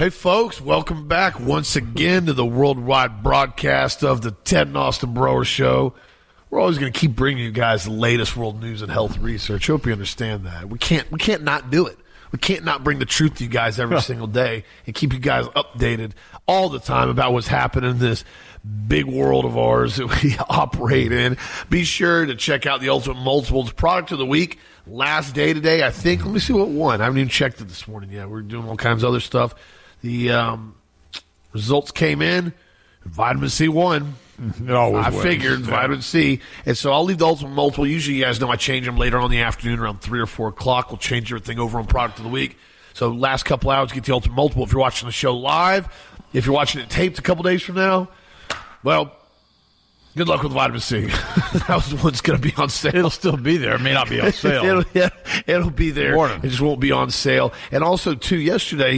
Hey, folks, welcome back once again to the worldwide broadcast of the Ted and Austin Broer Show. We're always going to keep bringing you guys the latest world news and health research. Hope you understand that. We can't not do it. We can't not bring the truth to you guys every single day and keep you guys updated all the time about what's happening in this big world of ours that we operate in. Be sure to check out the Ultimate Multiples product of the week. Last day today, I think. Let me see what won. I haven't even checked it this morning yet. We're doing all kinds of other stuff. The results came in. Vitamin C won. It always I wins. figured vitamin C. And so I'll leave the Ultimate Multiple. Usually you guys know I change them later on in the afternoon around 3 or 4 o'clock. We'll change everything over on Product of the Week. So last couple hours, get the Ultimate Multiple. If you're watching the show live, if you're watching it taped a couple days from now, well, good luck with vitamin C. That was the one that's going to be on sale. It'll still be there. It may not be on sale. it'll be there. Morning. It just won't be on sale. And also, too, yesterday,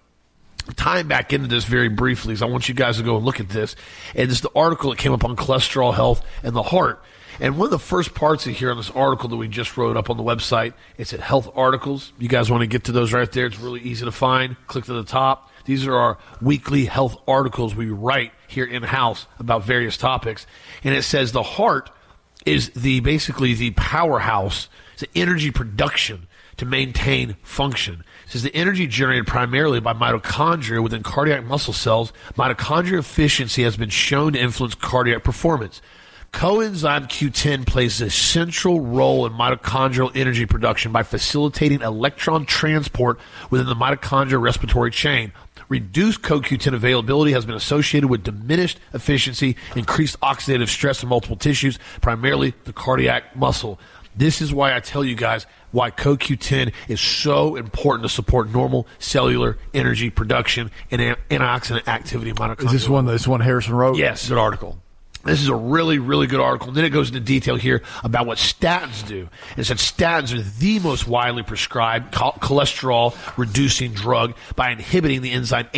tying back into this very briefly, is I want you guys to go and look at this. And it's the article that came up on cholesterol health and the heart. And one of the first parts of here on this article that we just wrote up on the website, it's at Health Articles. You guys want to get to those right there. It's really easy to find. Click to the top. These are our weekly health articles we write here in-house about various topics. And it says the heart is basically the powerhouse, it's the energy production to maintain function. It says the energy generated primarily by mitochondria within cardiac muscle cells. Mitochondrial efficiency has been shown to influence cardiac performance. Coenzyme Q10 plays a central role in mitochondrial energy production by facilitating electron transport within the mitochondrial respiratory chain. Reduced CoQ10 availability has been associated with diminished efficiency, increased oxidative stress in multiple tissues, primarily the cardiac muscle. This is why I tell you guys why CoQ10 is so important to support normal cellular energy production and antioxidant activity in mitochondria. Is this one Harrison wrote? Yes. Good article. This is a really, really good article. And then it goes into detail here about what statins do. It said statins are the most widely prescribed cholesterol-reducing drug by inhibiting the enzyme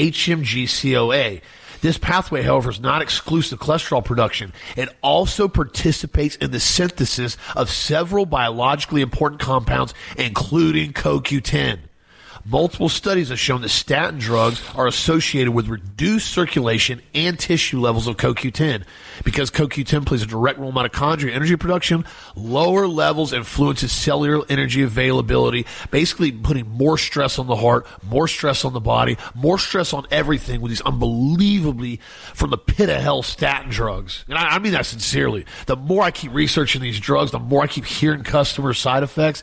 HMG-CoA. This pathway, however, is not exclusive to cholesterol production. It also participates in the synthesis of several biologically important compounds, including CoQ10. Multiple studies have shown that statin drugs are associated with reduced circulation and tissue levels of CoQ10. Because CoQ10 plays a direct role in mitochondrial energy production, lower levels influences cellular energy availability, basically putting more stress on the heart, more stress on the body, more stress on everything with these unbelievably from the pit of hell statin drugs. And I mean that sincerely. The more I keep researching these drugs, the more I keep hearing customer side effects.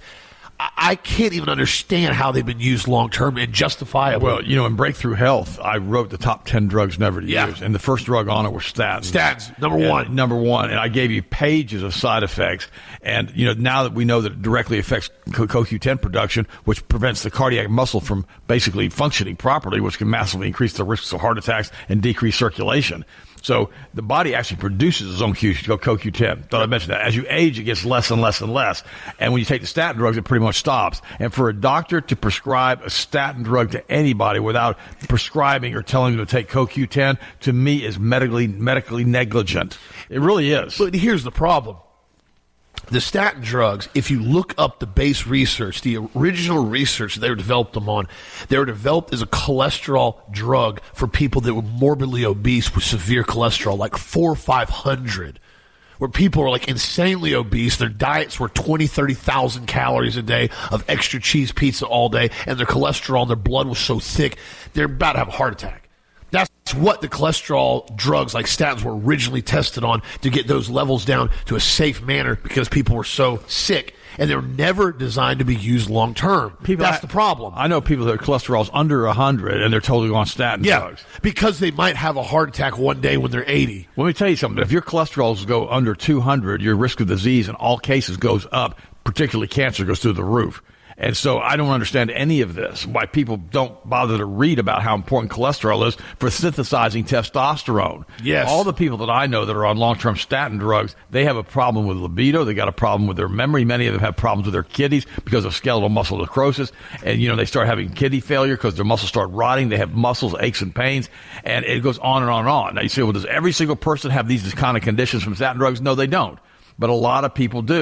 I can't even understand how they've been used long-term and justifiably. Well, in Breakthrough Health, I wrote the top 10 drugs never to use, and the first drug on it was statins. Statins, number one. Number one, and I gave you pages of side effects. And, now that we know that it directly affects CoQ10 production, which prevents the cardiac muscle from basically functioning properly, which can massively increase the risks of heart attacks and decrease circulation. So the body actually produces its own CoQ10. Thought I mentioned that. As you age, it gets less and less and less. And when you take the statin drugs, it pretty much stops. And for a doctor to prescribe a statin drug to anybody without prescribing or telling them to take CoQ10, to me, is medically negligent. It really is. But here's the problem. The statin drugs, if you look up the base research, the original research they were developed them on, they were developed as a cholesterol drug for people that were morbidly obese with severe cholesterol, like 400 or 500, where people were like insanely obese. Their diets were 20, 30,000 calories a day of extra cheese pizza all day, and their cholesterol and their blood was so thick, they're about to have a heart attack. That's what the cholesterol drugs like statins were originally tested on, to get those levels down to a safe manner because people were so sick, and they were never designed to be used long term. That's the problem. I know people that cholesterol's under 100 and they're totally on statin drugs. Because they might have a heart attack one day when they're 80. Let me tell you something. If your cholesterol go under 200, your risk of disease in all cases goes up, particularly cancer goes through the roof. And so I don't understand any of this, why people don't bother to read about how important cholesterol is for synthesizing testosterone. Yes. All the people that I know that are on long-term statin drugs, they have a problem with libido. They got a problem with their memory. Many of them have problems with their kidneys because of skeletal muscle necrosis. And, they start having kidney failure because their muscles start rotting. They have muscles, aches, and pains. And it goes on and on and on. Now, you say, well, does every single person have these kind of conditions from statin drugs? No, they don't. But a lot of people do.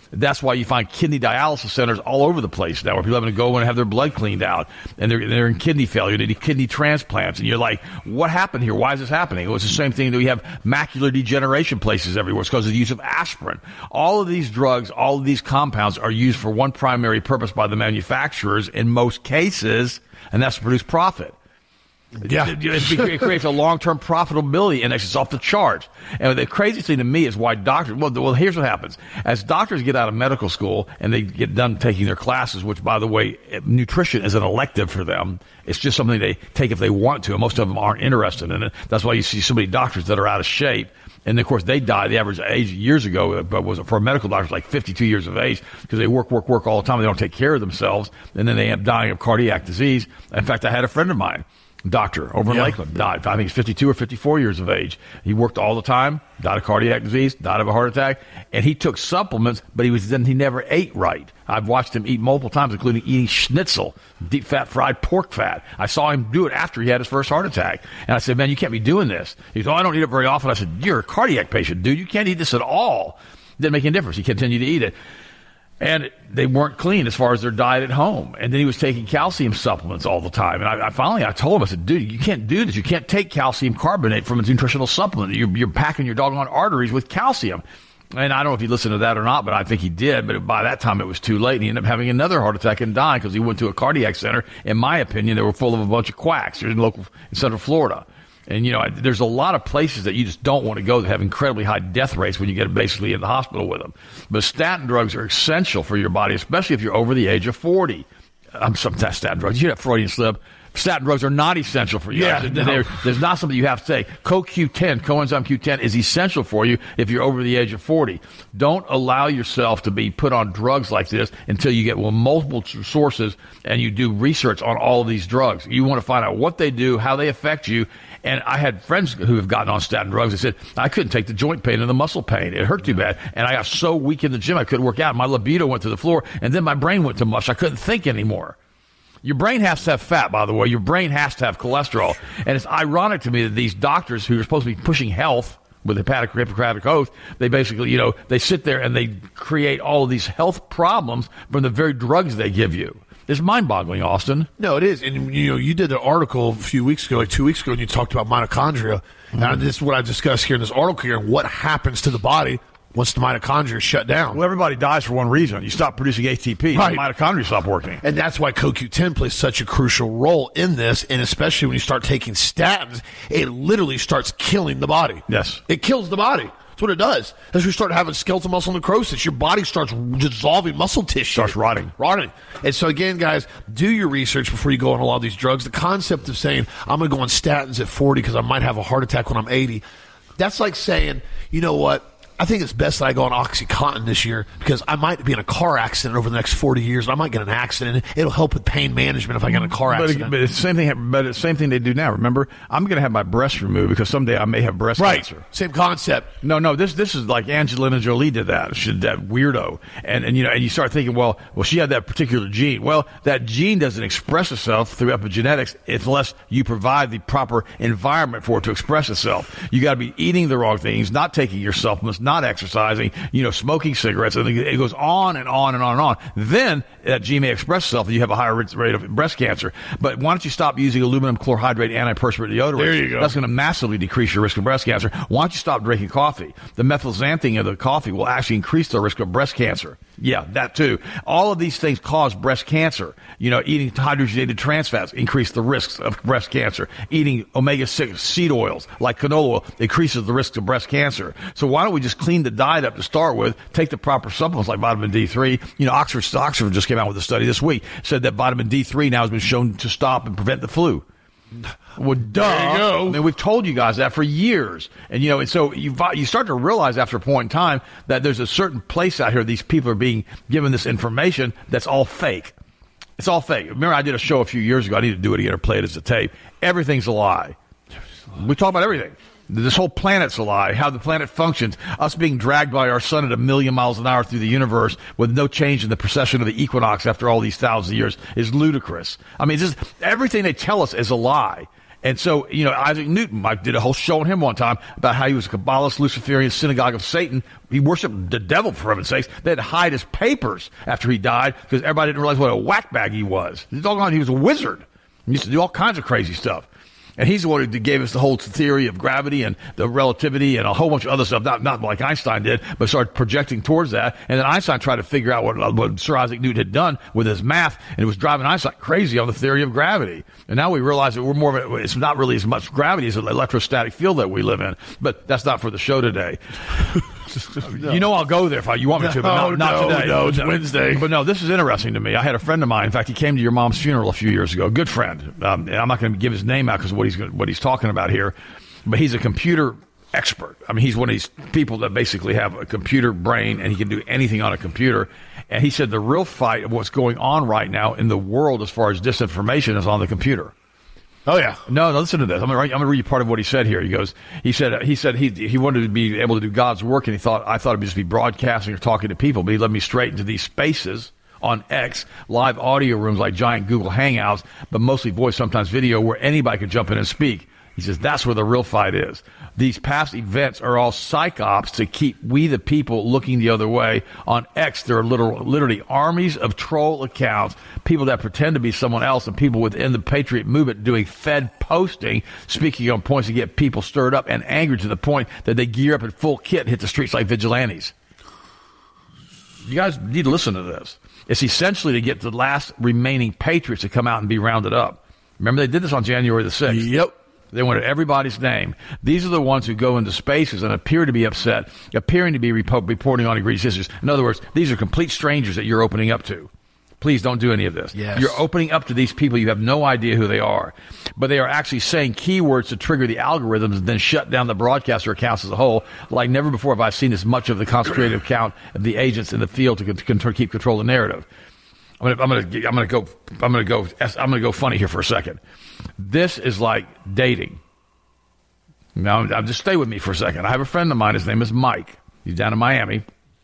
That's why you find kidney dialysis centers all over the place now, where people are having to go and have their blood cleaned out, and they're in kidney failure. They need kidney transplants, and you're like, what happened here? Why is this happening? Well, it's the same thing that we have macular degeneration places everywhere. It's because of the use of aspirin. All of these drugs, all of these compounds are used for one primary purpose by the manufacturers in most cases, and that's to produce profit. Yeah. It creates a long-term profitability index. It's off the charts. And the crazy thing to me is why doctors, well, here's what happens. As doctors get out of medical school and they get done taking their classes, which, by the way, nutrition is an elective for them. It's just something they take if they want to, and most of them aren't interested in it. That's why you see so many doctors that are out of shape. And, of course, they die. The average age years ago was for a medical doctor like 52 years of age because they work all the time. They don't take care of themselves, and then they end up dying of cardiac disease. In fact, I had a friend of mine, doctor over in Lakeland, died. I think he's 52 or 54 years of age. He worked all the time, died of cardiac disease, died of a heart attack, and he took supplements, but he never ate right. I've watched him eat multiple times, including eating schnitzel, deep fat fried pork fat. I saw him do it after he had his first heart attack. And I said, man, you can't be doing this. He said, I don't eat it very often. I said, you're a cardiac patient, dude. You can't eat this at all. Didn't make any difference. He continued to eat it. And they weren't clean as far as their diet at home. And then he was taking calcium supplements all the time. And I finally told him, I said, dude, you can't do this. You can't take calcium carbonate from a nutritional supplement. You're packing your doggone arteries with calcium. And I don't know if he listened to that or not, but I think he did. But by that time, it was too late. And he ended up having another heart attack and dying because he went to a cardiac center. In my opinion, they were full of a bunch of quacks. They're in Central Florida. And, there's a lot of places that you just don't want to go that have incredibly high death rates when you get basically in the hospital with them. But statin drugs are essential for your body, especially if you're over the age of 40. Statin drugs. You have Freudian slip. Statin drugs are not essential for you. Yeah, there's not something you have to take. CoQ10, coenzyme Q10, is essential for you if you're over the age of 40. Don't allow yourself to be put on drugs like this until you get multiple sources and you do research on all of these drugs. You want to find out what they do, how they affect you. And I had friends who have gotten on statin drugs. They said, I couldn't take the joint pain and the muscle pain. It hurt too bad. And I got so weak in the gym, I couldn't work out. My libido went to the floor, and then my brain went to mush. I couldn't think anymore. Your brain has to have fat, by the way. Your brain has to have cholesterol. And it's ironic to me that these doctors who are supposed to be pushing health with Hippocratic Oath, they basically, they sit there and they create all of these health problems from the very drugs they give you. It's mind-boggling, Austin. No, it is. And, you did an article a few weeks ago, like 2 weeks ago, and you talked about mitochondria. Mm-hmm. And this is what I discussed here in this article here, and what happens to the body once the mitochondria is shut down. Well, everybody dies for one reason. You stop producing ATP, right. The mitochondria stop working. And that's why CoQ10 plays such a crucial role in this, and especially when you start taking statins, it literally starts killing the body. Yes. It kills the body. That's what it does. As we start having skeletal muscle necrosis, your body starts dissolving muscle tissue. Starts rotting. And so again, guys, do your research before you go on a lot of these drugs. The concept of saying, I'm going to go on statins at 40 because I might have a heart attack when I'm 80, that's like saying, you know what? I think it's best that I go on OxyContin this year because I might be in a car accident over the next 40 years. And I might get in an accident. It'll help with pain management if I get in a car accident. But it's the same thing. But it's the same thing they do now. Remember, I'm going to have my breast removed because someday I may have breast cancer. Same concept. No. This is like Angelina Jolie did that. She did that weirdo. And you start thinking, well, she had that particular gene. Well, that gene doesn't express itself through epigenetics unless you provide the proper environment for it to express itself. You got to be eating the wrong things, not taking your supplements, not exercising, smoking cigarettes. And it goes on and on and on and on. Then that gene may express itself and you have a higher rate of breast cancer. But why don't you stop using aluminum chlorhydrate antiperspirant deodorant? There you go. That's going to massively decrease your risk of breast cancer. Why don't you stop drinking coffee? The methylxanthine of the coffee will actually increase the risk of breast cancer. Yeah, that too. All of these things cause breast cancer. Eating hydrogenated trans fats increase the risks of breast cancer. Eating omega-6 seed oils like canola oil increases the risk of breast cancer. So why don't we just clean the diet up to start with, take the proper supplements like vitamin D3. Oxford just came out with a study this week, said that vitamin D3 now has been shown to stop and prevent the flu. Well, duh. There you go. I mean, we've told you guys that for years. And, so you start to realize after a point in time that there's a certain place out here these people are being given this information that's all fake. It's all fake. Remember, I did a show a few years ago. I need to do it again or play it as a tape. Everything's a lie. We talk about everything. This whole planet's a lie, how the planet functions, us being dragged by our sun at 1,000,000 miles an hour through the universe with no change in the precession of the equinox after all these thousands of years is ludicrous. I mean, everything they tell us is a lie. And so, Isaac Newton, I did a whole show on him one time about how he was a Kabbalist, Luciferian, synagogue of Satan. He worshiped the devil, for heaven's sakes. They had to hide his papers after he died because everybody didn't realize what a whackbag he was. He was a wizard. He used to do all kinds of crazy stuff. And he's the one who gave us the whole theory of gravity and the relativity and a whole bunch of other stuff, not like Einstein did, but started projecting towards that. And then Einstein tried to figure out what Sir Isaac Newton had done with his math, and it was driving Einstein crazy on the theory of gravity. And now we realize that it's not really as much gravity as an electrostatic field that we live in. But that's not for the show today. No. I'll go there if you want me to, but not today. No, it's Wednesday. But no, this is interesting to me. I had a friend of mine. In fact, he came to your mom's funeral a few years ago. A good friend. And I'm not going to give his name out because of what he's talking about here. But he's a computer expert. I mean, he's one of these people that basically have a computer brain and he can do anything on a computer. And he said the real fight of what's going on right now in the world as far as disinformation is on the computer. Oh yeah. No, listen to this. I'm gonna read you part of what he said here. He said he wanted to be able to do God's work, and I thought it'd just be broadcasting or talking to people, but he led me straight into these spaces on X, live audio rooms like giant Google Hangouts, but mostly voice, sometimes video, where anybody could jump in and speak. He says that's where the real fight is. These past events are all psyops to keep we the people looking the other way. On X, there are literally armies of troll accounts, people that pretend to be someone else, and people within the Patriot movement doing Fed posting, speaking on points to get people stirred up and angry to the point that they gear up in full kit and hit the streets like vigilantes. You guys need to listen to this. It's essentially to get the last remaining patriots to come out and be rounded up. Remember, they did this on January the 6th. Yep. They wanted everybody's name. These are the ones who go into spaces and appear to be upset, appearing to be reporting on egregious issues. In other words, these are complete strangers that you're opening up to. Please don't do any of this. Yes. You're opening up to these people. You have no idea who they are. But they are actually saying keywords to trigger the algorithms and then shut down the broadcaster accounts as a whole. Like never before have I seen this much of the concentrated account of the agents in the field to keep control of the narrative. I'm gonna go funny here for a second. This is like dating. Now, just stay with me for a second. I have a friend of mine. His name is Mike. He's down in Miami.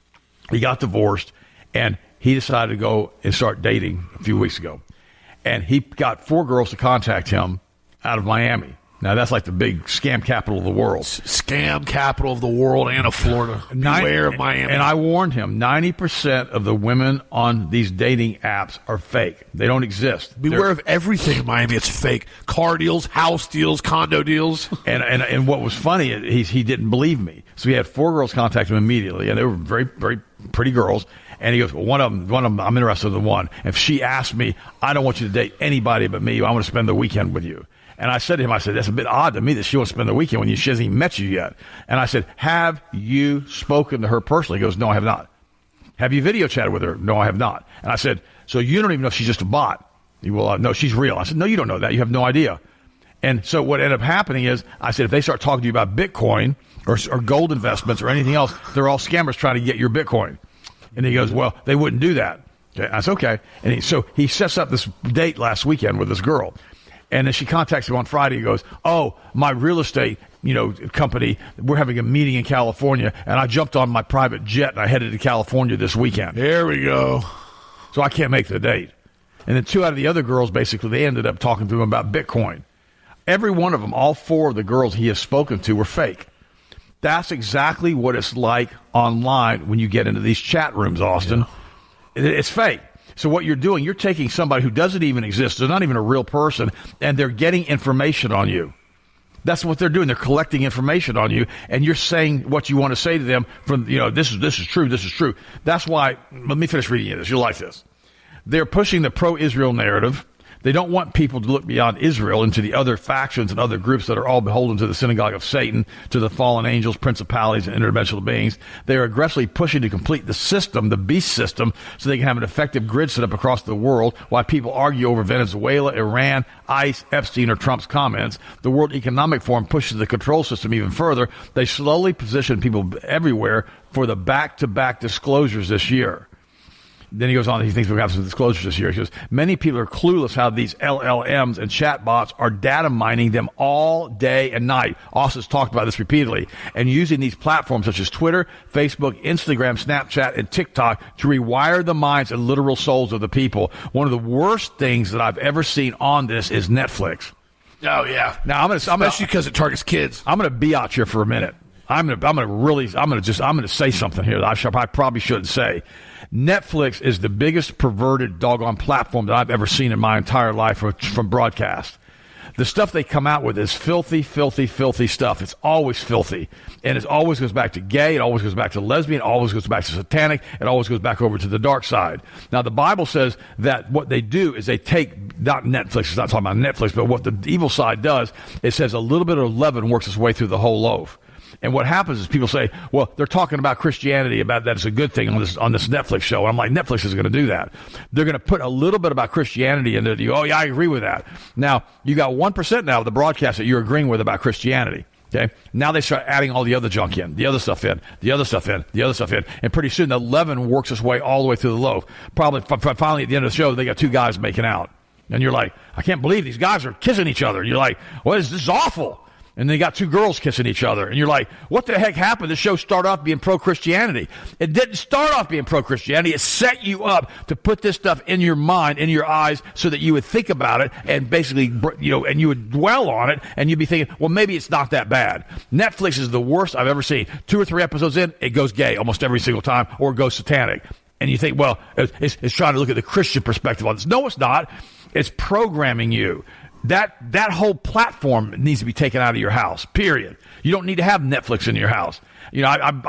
He got divorced, and he decided to go and start dating a few weeks ago. And he got 4 girls to contact him out of Miami. Now, that's like the big scam capital of the world. Scam capital of the world and of Florida. Beware of Miami. And I warned him, 90% of the women on these dating apps are fake. They don't exist. Beware of everything in Miami. It's fake. Car deals, house deals, condo deals. And what was funny, he didn't believe me. So he had 4 girls contact him immediately, and they were very, very pretty girls. And he goes, well, one of them, I'm interested in the one. If she asked me, I don't want you to date anybody but me. I want to spend the weekend with you. And I said to him, that's a bit odd to me that she wants to spend the weekend when she hasn't even met you yet. And I said, have you spoken to her personally? He goes, no, I have not. Have you video chatted with her? No, I have not. And I said, so you don't even know if she's just a bot? He will, no, she's real. I said, no, you don't know that. You have no idea. And so what ended up happening is, I said, if they start talking to you about Bitcoin or gold investments or anything else, they're all scammers trying to get your Bitcoin. And he goes, well, they wouldn't do that. I said, okay. And so he sets up this date last weekend with this girl. And then she contacts him on Friday and goes, oh, my real estate, company, we're having a meeting in California, and I jumped on my private jet and I headed to California this weekend. There we go. So I can't make the date. And then 2 out of the other girls, basically, they ended up talking to him about Bitcoin. Every one of them, all 4 of the girls he has spoken to were fake. That's exactly what it's like online when you get into these chat rooms, Austin. Yeah. It's fake. So what you're doing, you're taking somebody who doesn't even exist, they're not even a real person, and they're getting information on you. That's what they're doing. They're collecting information on you, and you're saying what you want to say to them from, this is true, this is true. That's why, let me finish reading you this. You'll like this. They're pushing the pro-Israel narrative. They don't want people to look beyond Israel into the other factions and other groups that are all beholden to the synagogue of Satan, to the fallen angels, principalities, and interdimensional beings. They are aggressively pushing to complete the system, the beast system, so they can have an effective grid set up across the world while people argue over Venezuela, Iran, ICE, Epstein, or Trump's comments. The World Economic Forum pushes the control system even further. They slowly position people everywhere for the back-to-back disclosures this year. Then he goes on, he thinks we're going to have some disclosures this year. He says, many people are clueless how these LLMs and chatbots are data mining them all day and night. Austin's talked about this repeatedly. And using these platforms such as Twitter, Facebook, Instagram, Snapchat, and TikTok to rewire the minds and literal souls of the people. One of the worst things that I've ever seen on this is Netflix. Oh yeah. Now especially because it targets kids. I'm going to be out here for a minute. I'm going to say something here that I probably shouldn't say. Netflix is the biggest perverted doggone platform that I've ever seen in my entire life from broadcast. The stuff they come out with is filthy, filthy, filthy stuff. It's always filthy. And it always goes back to gay. It always goes back to lesbian. It always goes back to satanic. It always goes back over to the dark side. Now, the Bible says that what they do is they take, not Netflix, it's not talking about Netflix, but what the evil side does, it says a little bit of leaven works its way through the whole loaf. And what happens is people say, well, they're talking about Christianity, about that it's a good thing on this Netflix show. And I'm like, Netflix is going to do that. They're going to put a little bit about Christianity in there. Oh, yeah, I agree with that. Now, you got 1% now of the broadcast that you're agreeing with about Christianity. Okay. Now they start adding all the other junk in, the other stuff in, the other stuff in, the other stuff in. And pretty soon the leaven works its way all the way through the loaf. Probably finally at the end of the show, they got two guys making out. And you're like, I can't believe these guys are kissing each other. And you're like, this is awful. And they got two girls kissing each other. And you're like, what the heck happened? The show started off being pro-Christianity. It didn't start off being pro-Christianity. It set you up to put this stuff in your mind, in your eyes, so that you would think about it and basically, and you would dwell on it. And you'd be thinking, well, maybe it's not that bad. Netflix is the worst I've ever seen. 2 or 3 episodes in, it goes gay almost every single time, or it goes satanic. And you think, well, it's trying to look at the Christian perspective on this. No, it's not. It's programming you. That whole platform needs to be taken out of your house, period. You don't need to have Netflix in your house. I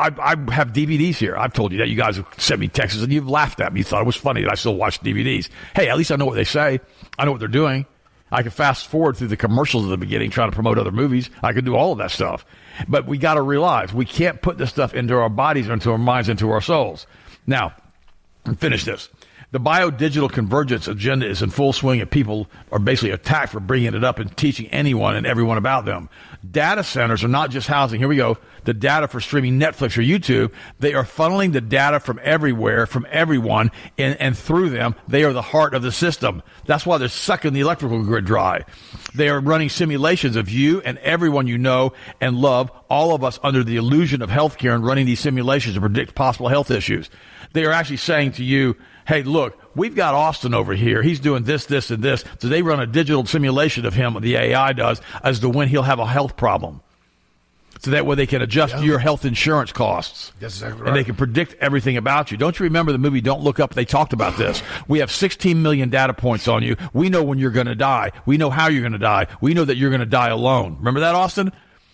have DVDs here. I've told you that. You guys have sent me texts, and you've laughed at me. You thought it was funny that I still watch DVDs. Hey, at least I know what they say. I know what they're doing. I can fast forward through the commercials at the beginning trying to promote other movies. I can do all of that stuff. But we got to realize we can't put this stuff into our bodies, into our minds, into our souls. Now, and finish this. The biodigital convergence agenda is in full swing, and people are basically attacked for bringing it up and teaching anyone and everyone about them. Data centers are not just housing, here we go, the data for streaming Netflix or YouTube. They are funneling the data from everywhere, from everyone, and through them. They are the heart of the system. That's why they're sucking the electrical grid dry. They are running simulations of you and everyone you know and love, all of us under the illusion of healthcare, and running these simulations to predict possible health issues. They are actually saying to you, hey, look, we've got Austin over here. He's doing this, this, and this. So they run a digital simulation of him, the AI does, as to when he'll have a health problem. So that way they can adjust your health insurance costs. That's exactly right. And they can predict everything about you. Don't you remember the movie Don't Look Up? They talked about this. We have 16 million data points on you. We know when you're going to die. We know how you're going to die. We know that you're going to die alone. Remember that, Austin?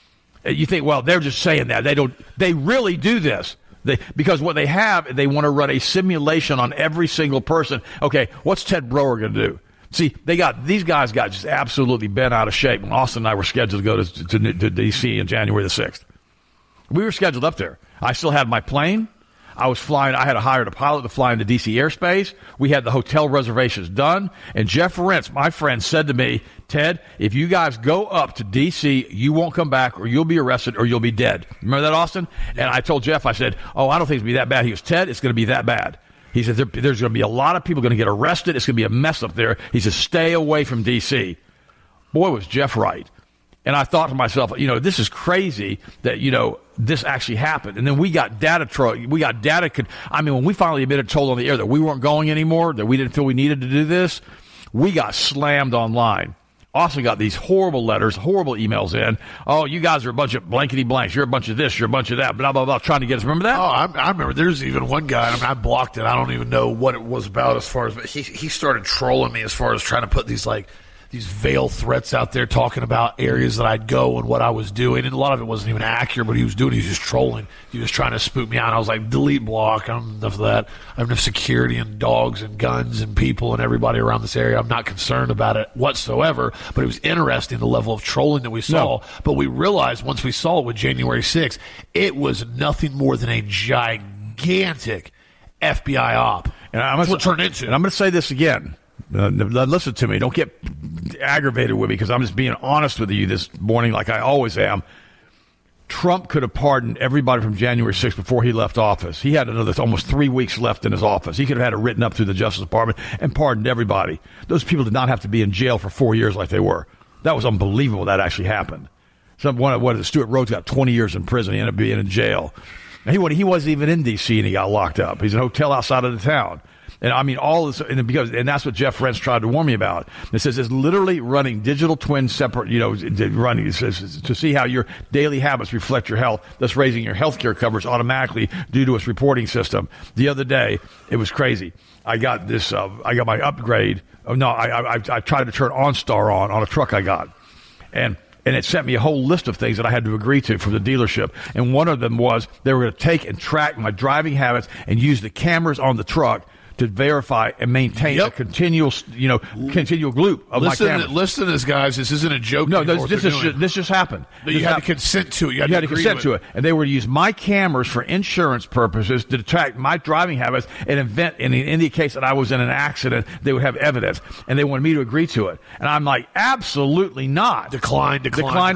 You think, well, they're just saying that. They really do this. Because what they have, they want to run a simulation on every single person. Okay, what's Ted Broer going to do? See, these guys got just absolutely bent out of shape when Austin and I were scheduled to go to D.C. on January the 6th. We were scheduled up there. I still had my plane. I was flying. I had hired a pilot to fly into D.C. airspace. We had the hotel reservations done. And Jeff Rentz, my friend, said to me, Ted, if you guys go up to D.C., you won't come back, or you'll be arrested, or you'll be dead. Remember that, Austin? And I told Jeff, I said, I don't think it's going to be that bad. He goes, Ted, it's going to be that bad. He said, there's going to be a lot of people going to get arrested. It's going to be a mess up there. He said, stay away from D.C. Boy, was Jeff right. And I thought to myself, this is crazy that, this actually happened. And then we got data. When we finally told on the air that we weren't going anymore, that we didn't feel we needed to do this, we got slammed online. Also got these horrible letters, horrible emails in. Oh, you guys are a bunch of blankety blanks. You're a bunch of this. You're a bunch of that. Blah, blah, blah. Trying to get us. Remember that? Oh, I remember. There's even one guy. I blocked it. I don't even know what it was about as far as, but he started trolling me as far as trying to put these veiled threats out there, talking about areas that I'd go and what I was doing. And a lot of it wasn't even accurate, but he was just trolling. He was trying to spook me out. I was like, delete, block. I don't have enough of that. I have enough security and dogs and guns and people and everybody around this area. I'm not concerned about it whatsoever. But it was interesting, the level of trolling that we saw. No. But we realized once we saw it with January 6th, it was nothing more than a gigantic FBI op. And that's what it turned into. And I'm going to say this again. Listen to me. Don't get aggravated with me, because I'm just being honest with you this morning like I always am. Trump could have pardoned everybody from January 6th before he left office. He had another almost 3 weeks left in his office. He could have had it written up through the Justice Department and pardoned everybody. Those people did not have to be in jail for 4 years like they were. That was unbelievable that actually happened. Stuart Rhodes got 20 years in prison. He ended up being in jail. He wasn't even in D.C. and he got locked up. He's in a hotel outside of the town. And I mean, all this, and that's what Jeff Rentz tried to warn me about. It says it's literally running digital twin separate, running to see how your daily habits reflect your health, thus raising your health care coverage automatically due to its reporting system. The other day, it was crazy. I got my upgrade. I tried to turn OnStar on a truck I got. And it sent me a whole list of things that I had to agree to from the dealership. And one of them was they were going to take and track my driving habits and use the cameras on the truck to verify and maintain a continual loop of my cameras. Listen to this, guys. This isn't a joke. No, this just happened. But you had to consent to it. You had to consent to it. And they were to use my cameras for insurance purposes to track my driving habits and in the case that I was in an accident, they would have evidence. And they wanted me to agree to it. And I'm like, absolutely not. Decline.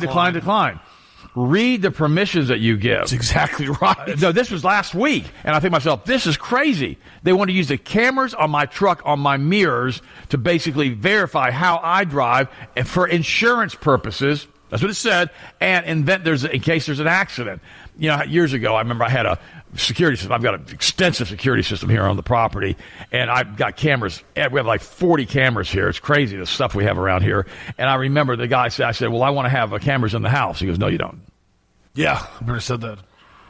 Read the permissions that you give. That's exactly right. No, this was last week. And I think to myself, this is crazy. They want to use the cameras on my truck, on my mirrors, to basically verify how I drive and for insurance purposes. That's what it said. And in case there's an accident. Years ago, I remember I had a security system. I've got an extensive security system here on the property, and I've got cameras. We have like 40 cameras here. It's crazy, the stuff we have around here. And I remember the guy said, I said, well, I want to have cameras in the house. He goes, no, you don't. Yeah, I never said that.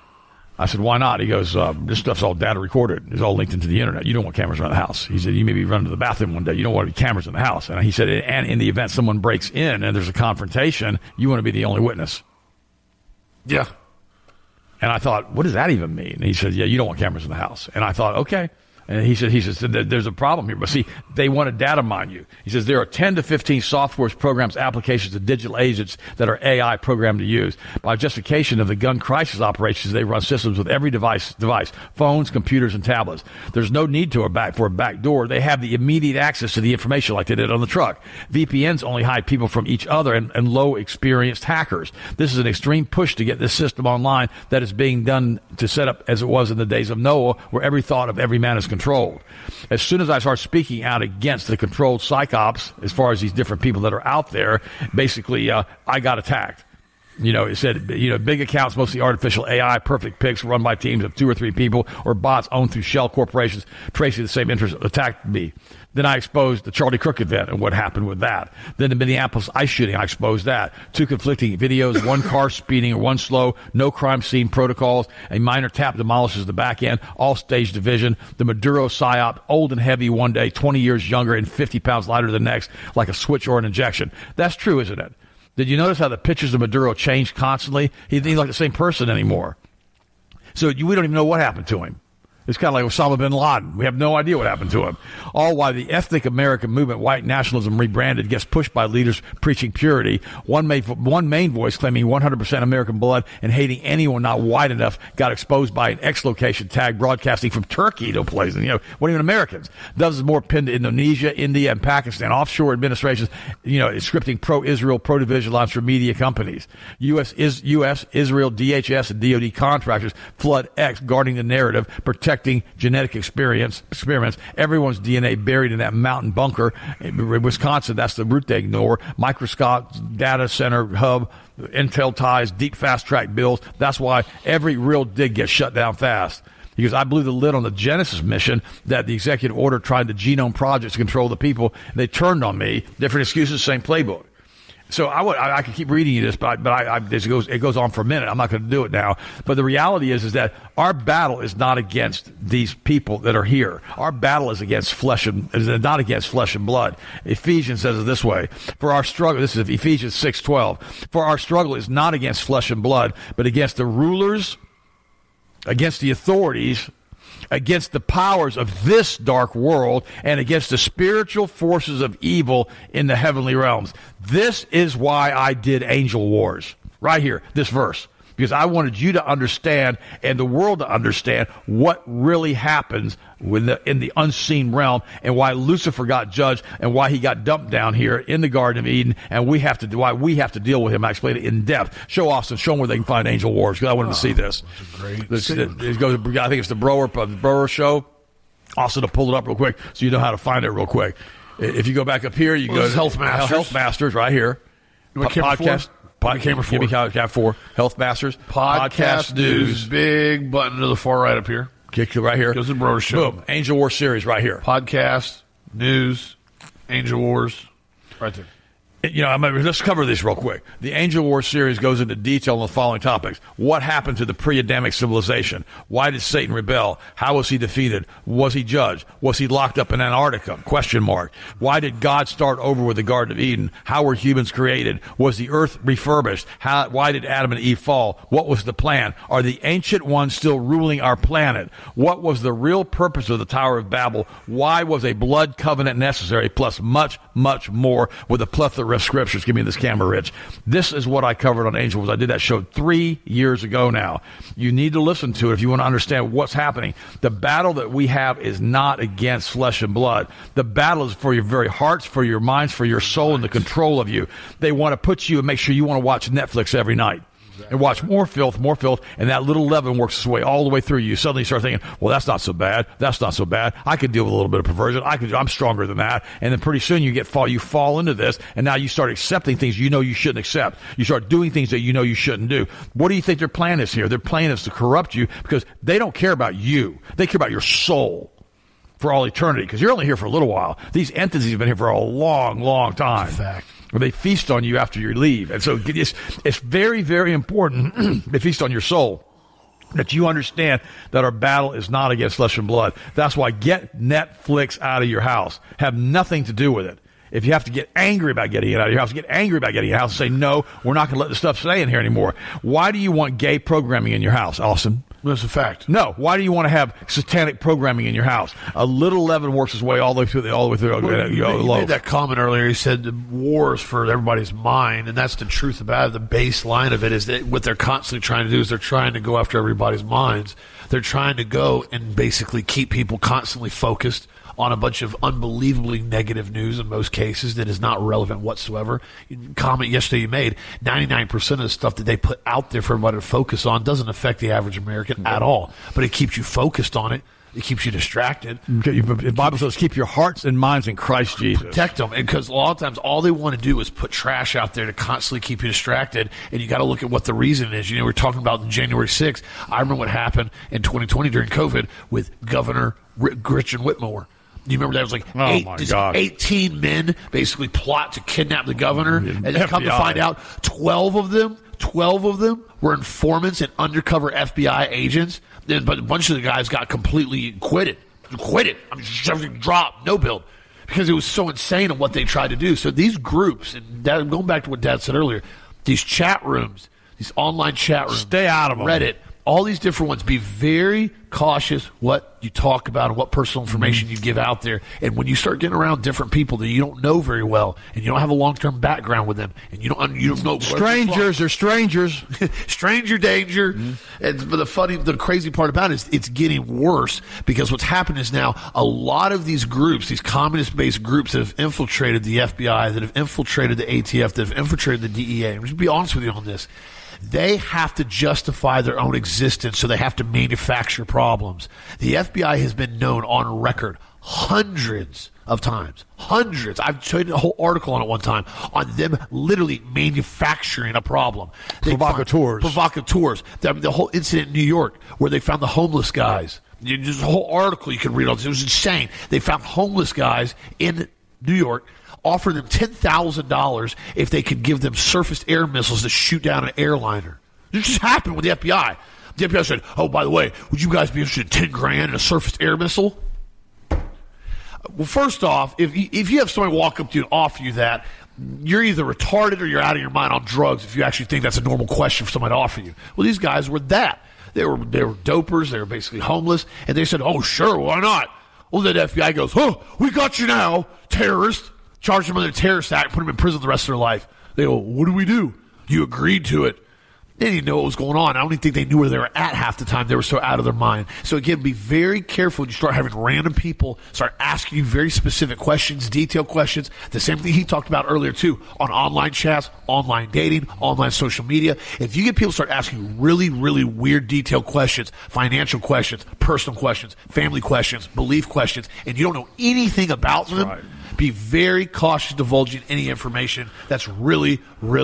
I said, why not? He goes, this stuff's all data recorded. It's all linked into the internet. You don't want cameras around the house. He said, you may be running to the bathroom one day. You don't want cameras in the house. And he said, and in the event someone breaks in and there's a confrontation, you want to be the only witness. Yeah. And I thought, what does that even mean? And he said, yeah, you don't want cameras in the house. And I thought, okay. And he says, there's a problem here. But see, they want to data mine you. He says, there are 10 to 15 software programs, applications, and digital agents that are AI programmed to use. By justification of the gun crisis operations, they run systems with every device, phones, computers, and tablets. There's no need for a back door. They have the immediate access to the information like they did on the truck. VPNs only hide people from each other and low-experienced hackers. This is an extreme push to get this system online that is being done to set up as it was in the days of Noah, where every thought of every man is controlled. As soon as I start speaking out against the controlled psyops, as far as these different people that are out there, basically, I got attacked. It said, big accounts, mostly artificial AI, perfect pics run by teams of 2 or 3 people or bots owned through shell corporations, tracing the same interests, attacked me. Then I exposed the Charlie Kirk event and what happened with that. Then the Minneapolis ice shooting, I exposed that. 2 conflicting videos, 1 car speeding or 1 slow, no crime scene protocols, a minor tap demolishes the back end, all stage division, the Maduro psyop, old and heavy one day, 20 years younger and 50 pounds lighter the next, like a switch or an injection. That's true, isn't it? Did you notice how the pictures of Maduro changed constantly? He's not like the same person anymore. So we don't even know what happened to him. It's kind of like Osama bin Laden. We have no idea what happened to him. All while the ethnic American movement, white nationalism rebranded, gets pushed by leaders preaching purity. One main voice claiming 100% American blood and hating anyone not white enough got exposed by an X location tag broadcasting from Turkey to places. What even Americans? Dozens more pinned to Indonesia, India, and Pakistan. Offshore administrations, scripting pro-Israel, pro-division lines for media companies. U.S., Israel, DHS, and DOD contractors flood X, guarding the narrative, protecting genetic experiments, everyone's DNA buried in that mountain bunker in Wisconsin. That's the route they ignore. Microscope, data center hub, Intel ties, deep fast track bills. That's why every real dig gets shut down fast. Because I blew the lid on the Genesis mission that the executive order tried the Genome Project to control the people. They turned on me. Different excuses, same playbook. So I could keep reading you this, but it goes on for a minute. I'm not going to do it now. But the reality is that our battle is not against these people that are here. Our battle is not against flesh and blood. Ephesians says it this way: for our struggle, this is Ephesians 6:12. For our struggle is not against flesh and blood, but against the rulers, against the authorities, against the powers of this dark world, and against the spiritual forces of evil in the heavenly realms. This is why I did Angel Wars. Right here, this verse. Because I wanted you to understand and the world to understand what really happens in the unseen realm, and why Lucifer got judged, and why he got dumped down here in the Garden of Eden, and why we have to deal with him. I explained it in depth. Show Austin, show them where they can find Angel Wars, because I want them to see this. It goes, I think it's the Brower show. Austin will pull it up real quick so you know how to find it real quick. If you go back up here, you go to Health Masters. Health Masters right here. Podcast. Give me cap 4. Health Masters. Podcast News. Big button to the far right up here. Kick it right here. Goes to the Broder Show. Boom. Angel War series right here. Podcast, news, Angel Wars, right there. Let's cover this real quick. The Angel War series goes into detail on the following topics. What happened to the pre-Adamic civilization? Why did Satan rebel? How was he defeated? Was he judged? Was he locked up in Antarctica? ? Why did God start over with the Garden of Eden? How were humans created? Was the earth refurbished? Why did Adam and Eve fall? What was the plan? Are the ancient ones still ruling our planet? What was the real purpose of the Tower of Babel? Why was a blood covenant necessary? Plus much, much more with a plethora of scriptures. Give me this camera, Rich. This is what I covered on Angel Wars. I did that show 3 years ago now. You need to listen to it if you want to understand what's happening. The battle that we have is not against flesh and blood. The battle is for your very hearts, for your minds, for your soul, and the control of you. They want to put you and make sure you want to watch Netflix every night. And watch more filth, and that little leaven works its way all the way through you. Suddenly you start thinking, well, that's not so bad. I could deal with a little bit of perversion. I'm stronger than that. And then pretty soon you fall into this, and now you start accepting things you know you shouldn't accept. You start doing things that you know you shouldn't do. What do you think their plan is here? Their plan is to corrupt you because they don't care about you. They care about your soul for all eternity because you're only here for a little while. These entities have been here for a long, long time. That's a fact. They feast on you after you leave. And so it's very, very important they feast on your soul, that you understand that our battle is not against flesh and blood. That's why get Netflix out of your house. Have nothing to do with it. If you have to get angry about getting it out of your house, get angry about getting it out of your house and say, no, we're not going to let this stuff stay in here anymore. Why do you want gay programming in your house, Austin? That's a fact. No. Why do you want to have satanic programming in your house? A little leaven works its way all the way through. You made that comment earlier. You said the war is for everybody's mind, and that's the truth about it. The baseline of it is that what they're constantly trying to do is they're trying to go after everybody's minds. They're trying to go and basically keep people constantly focused on a bunch of unbelievably negative news in most cases that is not relevant whatsoever. Comment yesterday you made, 99% of the stuff that they put out there for everybody to focus on doesn't affect the average American at all. But it keeps you focused on it. It keeps you distracted. The Bible says keep your hearts and minds in Christ Jesus. Protect them. Because a lot of times all they want to do is put trash out there to constantly keep you distracted. And you got to look at what the reason is. We're talking about January 6th. I remember what happened in 2020 during COVID with Governor Gretchen Whitmer. You remember that was 18 men basically plot to kidnap the governor, and then come to find out 12 of them were informants and undercover FBI agents. But a bunch of the guys got completely quitted. I'm just dropped, no build, because it was so insane on what they tried to do. So these groups, and going back to what Dad said earlier, these chat rooms, these online chat rooms, stay out of them. Reddit, all these different ones. Be very cautious what you talk about and what personal information you give out there. And when you start getting around different people that you don't know very well, and you don't have a long-term background with them, and you don't know strangers, they're strangers, stranger danger. But the crazy part about it is it's getting worse, because what's happened is now a lot of these groups, these communist-based groups that have infiltrated the FBI, that have infiltrated the ATF, that have infiltrated the DEA. I'm just be honest with you on this. They have to justify their own existence, so they have to manufacture problems. The FBI has been known on record hundreds of times. Hundreds. I've showed a whole article on it one time on them literally manufacturing a problem. Provocateurs. The whole incident in New York where they found the homeless guys. There's a whole article you can read on this. It was insane. They found homeless guys in New York, offered them $10,000 if they could give them surface air missiles to shoot down an airliner. This just happened with the FBI. The FBI said, oh, by the way, would you guys be interested in $10,000 in a surface air missile? Well, first off, if you have somebody walk up to you and offer you that, you're either retarded or you're out of your mind on drugs if you actually think that's a normal question for somebody to offer you. Well, these guys were that. They were dopers. They were basically homeless. And they said, oh, sure, why not? Well, then the FBI goes, oh, we got you now, terrorist. Charge them under the terrorist act, put them in prison the rest of their life. They go, what do we do? You agreed to it. They didn't know what was going on. I don't even think they knew where they were at half the time. They were so out of their mind. So again, be very careful when you start having random people start asking you very specific questions, detailed questions. The same thing he talked about earlier too, on online chats, online dating, online social media. If you get people start asking you really, really weird detailed questions, financial questions, personal questions, family questions, belief questions, and you don't know anything about them, be very cautious divulging any information. That's really, really,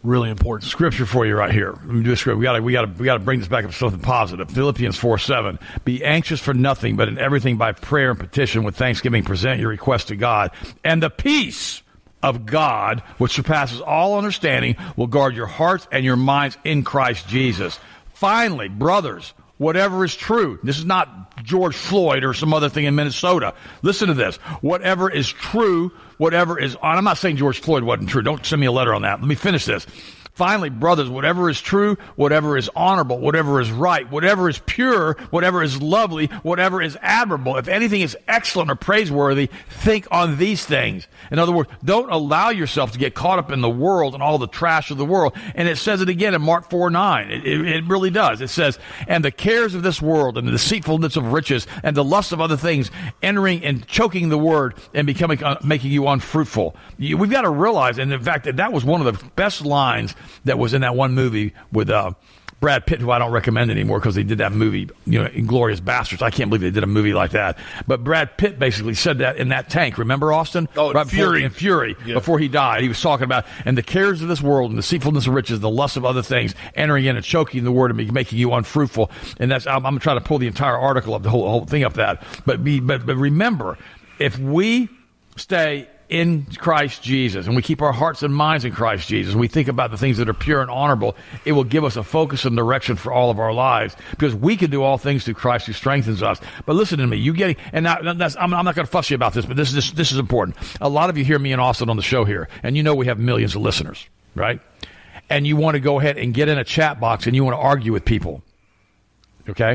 Really important. Scripture for you right here. Let me do a script. We got to bring this back up to something positive. Philippians 4:7. Be anxious for nothing, but in everything by prayer and petition with thanksgiving present your request to God. And the peace of God, which surpasses all understanding, will guard your hearts and your minds in Christ Jesus. Finally, brothers, whatever is true. This is not George Floyd or some other thing in Minnesota. Listen to this. Whatever is true, whatever is on. I'm not saying George Floyd wasn't true. Don't send me a letter on that. Let me finish this. Finally, brothers, whatever is true, whatever is honorable, whatever is right, whatever is pure, whatever is lovely, whatever is admirable, if anything is excellent or praiseworthy, think on these things. In other words, don't allow yourself to get caught up in the world and all the trash of the world. And it says it again in Mark 4:9. It really does. It says, and the cares of this world and the deceitfulness of riches and the lust of other things entering and choking the word and making you unfruitful. We've got to realize, and in fact, that was one of the best lines that was in that one movie with Brad Pitt, who I don't recommend anymore because they did that movie, Inglourious Bastards. I can't believe they did a movie like that. But Brad Pitt basically said that in that tank. Remember, Austin? Oh, right Fury. In Fury, yeah. Before before he died. He was talking about, and the cares of this world and the deceitfulness of riches, the lust of other things, entering in and choking the word and making you unfruitful. And that's, I'm going to try to pull the entire article of the whole thing up that. But remember, if we stay in Christ Jesus, and we keep our hearts and minds in Christ Jesus, and we think about the things that are pure and honorable, it will give us a focus and direction for all of our lives, because we can do all things through Christ who strengthens us. But listen to me, I'm not going to fuss you about this, but this is important. A lot of you hear me and Austin on the show here, and we have millions of listeners, right? And you want to go ahead and get in a chat box, and you want to argue with people, okay?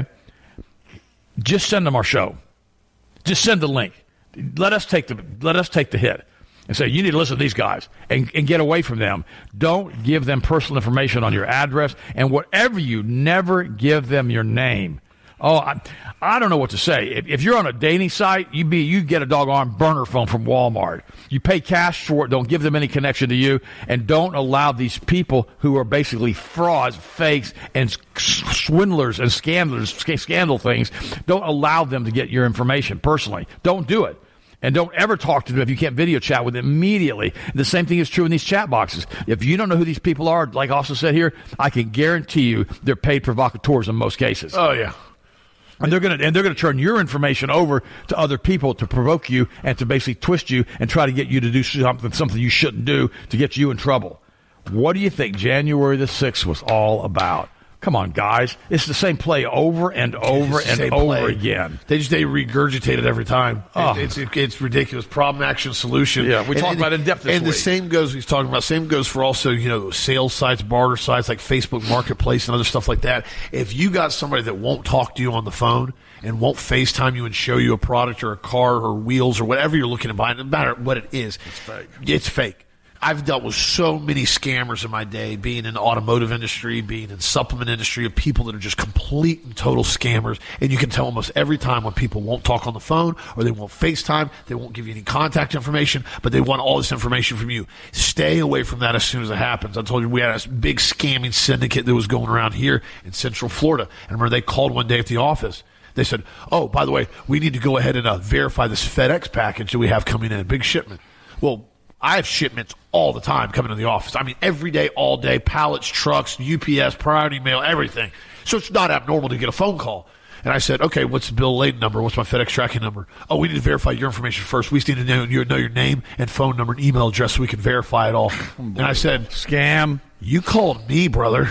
Just send them our show. Just send the link. Let us take the hit and say, you need to listen to these guys and get away from them. Don't give them personal information on your address, and whatever you never give them your name. Oh, I don't know what to say. If you're on a dating site, you get a doggone burner phone from Walmart. You pay cash for it. Don't give them any connection to you, and don't allow these people who are basically frauds, fakes, and swindlers and scandal things. Don't allow them to get your information personally. Don't do it. And don't ever talk to them if you can't video chat with them immediately. The same thing is true in these chat boxes. If you don't know who these people are, like Austin said here, I can guarantee you they're paid provocateurs in most cases. Oh, yeah. And they're gonna turn your information over to other people to provoke you and to basically twist you and try to get you to do something you shouldn't do to get you in trouble. What do you think January the 6th was all about? Come on, guys. It's the same play over and over and over again. They regurgitate it every time. Oh. It's ridiculous. Problem, action, solution. Yeah, we talked about it in depth this week. And the same goes, he's talking about, same goes for also, sales sites, barter sites like Facebook Marketplace and other stuff like that. If you got somebody that won't talk to you on the phone and won't FaceTime you and show you a product or a car or wheels or whatever you're looking to buy, no matter what it is, it's fake. It's fake. I've dealt with so many scammers in my day, being in the automotive industry, being in supplement industry, of people that are just complete and total scammers. And you can tell almost every time when people won't talk on the phone or they won't FaceTime, they won't give you any contact information, but they want all this information from you. Stay away from that as soon as it happens. I told you we had a big scamming syndicate that was going around here in Central Florida. And remember, they called one day at the office. They said, oh, by the way, we need to go ahead and verify this FedEx package that we have coming in, a big shipment. Well, I have shipments all the time coming to the office. I mean, every day, all day, pallets, trucks, UPS, priority mail, everything. So it's not abnormal to get a phone call. And I said, okay, what's the bill laden number? What's my FedEx tracking number? Oh, we need to verify your information first. We just need to know your name and phone number and email address so we can verify it all. And I said, scam. You called me, brother.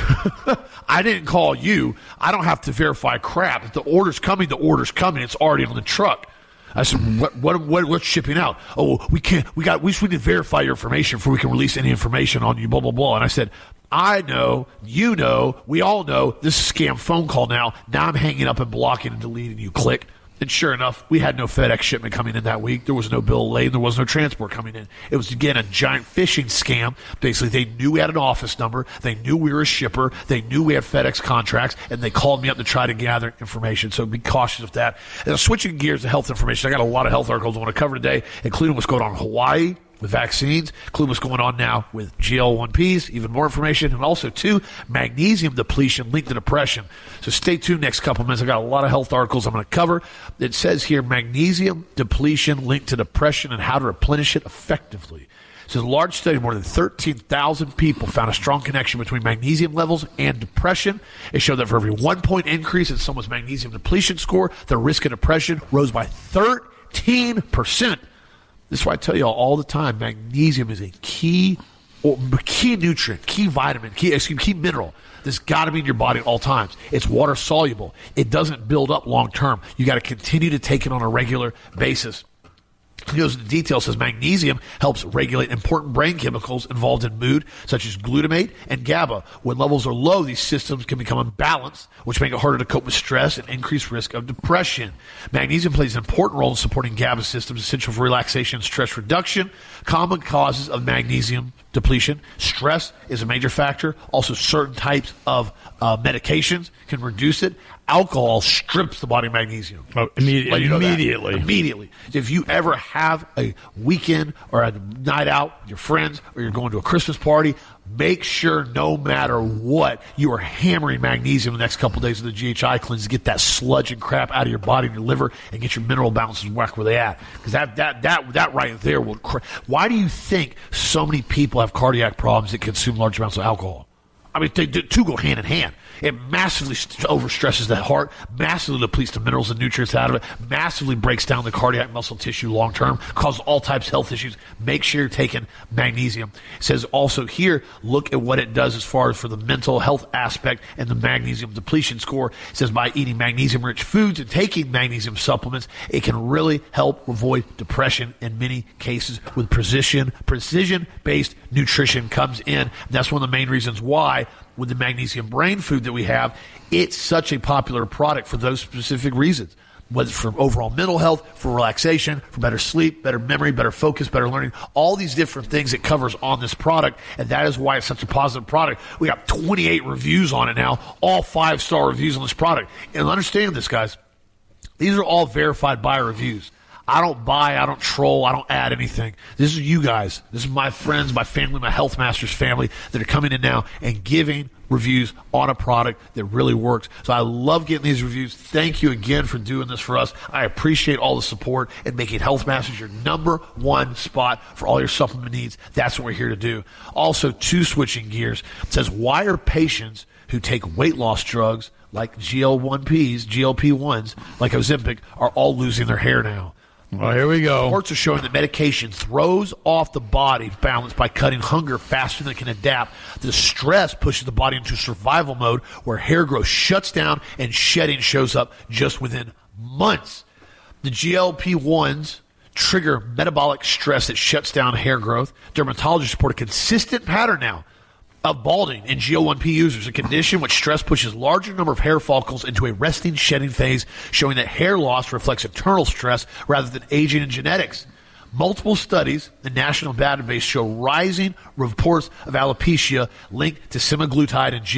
I didn't call you. I don't have to verify crap. If the order's coming, the order's coming. It's already on the truck. I said, what's shipping out? Oh, we need to verify your information before we can release any information on you, blah, blah, blah. And I said, I know, you know, we all know this is a scam phone call now. Now I'm hanging up and blocking and deleting you. Click. And sure enough, we had no FedEx shipment coming in that week. There was no bill laden. There was no transport coming in. It was, again, a giant phishing scam. Basically, they knew we had an office number. They knew we were a shipper. They knew we had FedEx contracts, and they called me up to try to gather information. So be cautious of that. And switching gears to health information, I got a lot of health articles I want to cover today, including what's going on in Hawaii with vaccines, including what's going on now with GL1Ps, even more information, and also, too, magnesium depletion linked to depression. So stay tuned next couple minutes. I got a lot of health articles I'm going to cover. It says here, magnesium depletion linked to depression and how to replenish it effectively. So a large study of more than 13,000 people found a strong connection between magnesium levels and depression. It showed that for every 1 point increase in someone's magnesium depletion score, the risk of depression rose by 13%. This is why I tell you all the time, magnesium is a key nutrient, key vitamin, key mineral that's got to be in your body at all times. It's water soluble. It doesn't build up long term. You got to continue to take it on a regular basis. He goes into detail, says magnesium helps regulate important brain chemicals involved in mood, such as glutamate and GABA. When levels are low, these systems can become imbalanced, which make it harder to cope with stress and increase risk of depression. Magnesium plays an important role in supporting GABA systems, essential for relaxation and stress reduction. Common causes of magnesium depletion: stress is a major factor. Also, certain types of medications can reduce it. Alcohol strips the body of magnesium. Oh, immediately. If you ever have a weekend or a night out with your friends, or you're going to a Christmas party, make sure no matter what, you are hammering magnesium the next couple of days of the GHI cleanse to get that sludge and crap out of your body and your liver and get your mineral balances back where they at. Because that right there will. Why do you think so many people have cardiac problems that consume large amounts of alcohol? I mean, they two go hand in hand. It massively overstresses the heart, massively depletes the minerals and nutrients out of it, massively breaks down the cardiac muscle tissue long term, causes all types of health issues. Make sure you're taking magnesium. It says also here, look at what it does as far as for the mental health aspect and the magnesium depletion score. It says by eating magnesium-rich foods and taking magnesium supplements, it can really help avoid depression in many cases with precision-based nutrition comes in. That's one of the main reasons why with the magnesium brain food that we have, it's such a popular product for those specific reasons. Whether it's for overall mental health, for relaxation, for better sleep, better memory, better focus, better learning, all these different things it covers on this product, and that is why it's such a positive product. We got 28 reviews on it now, all 5-star reviews on this product. And understand this, guys, these are all verified buyer reviews. I don't buy, I don't troll, I don't add anything. This is you guys. This is my friends, my family, my Health Masters family that are coming in now and giving reviews on a product that really works. So I love getting these reviews. Thank you again for doing this for us. I appreciate all the support and making Health Masters your number one spot for all your supplement needs. That's what we're here to do. Also, switching gears, it says, why are patients who take weight loss drugs like GLP-1s, like Ozempic, are all losing their hair now? Well, here we go. Reports are showing that medication throws off the body's balance by cutting hunger faster than it can adapt. The stress pushes the body into survival mode where hair growth shuts down and shedding shows up just within months. The GLP-1s trigger metabolic stress that shuts down hair growth. Dermatologists report a consistent pattern now of balding in GLP-1 users, a condition which stress pushes larger number of hair follicles into a resting shedding phase, showing that hair loss reflects internal stress rather than aging and genetics. Multiple studies, the national database, show rising reports of alopecia linked to semaglutide and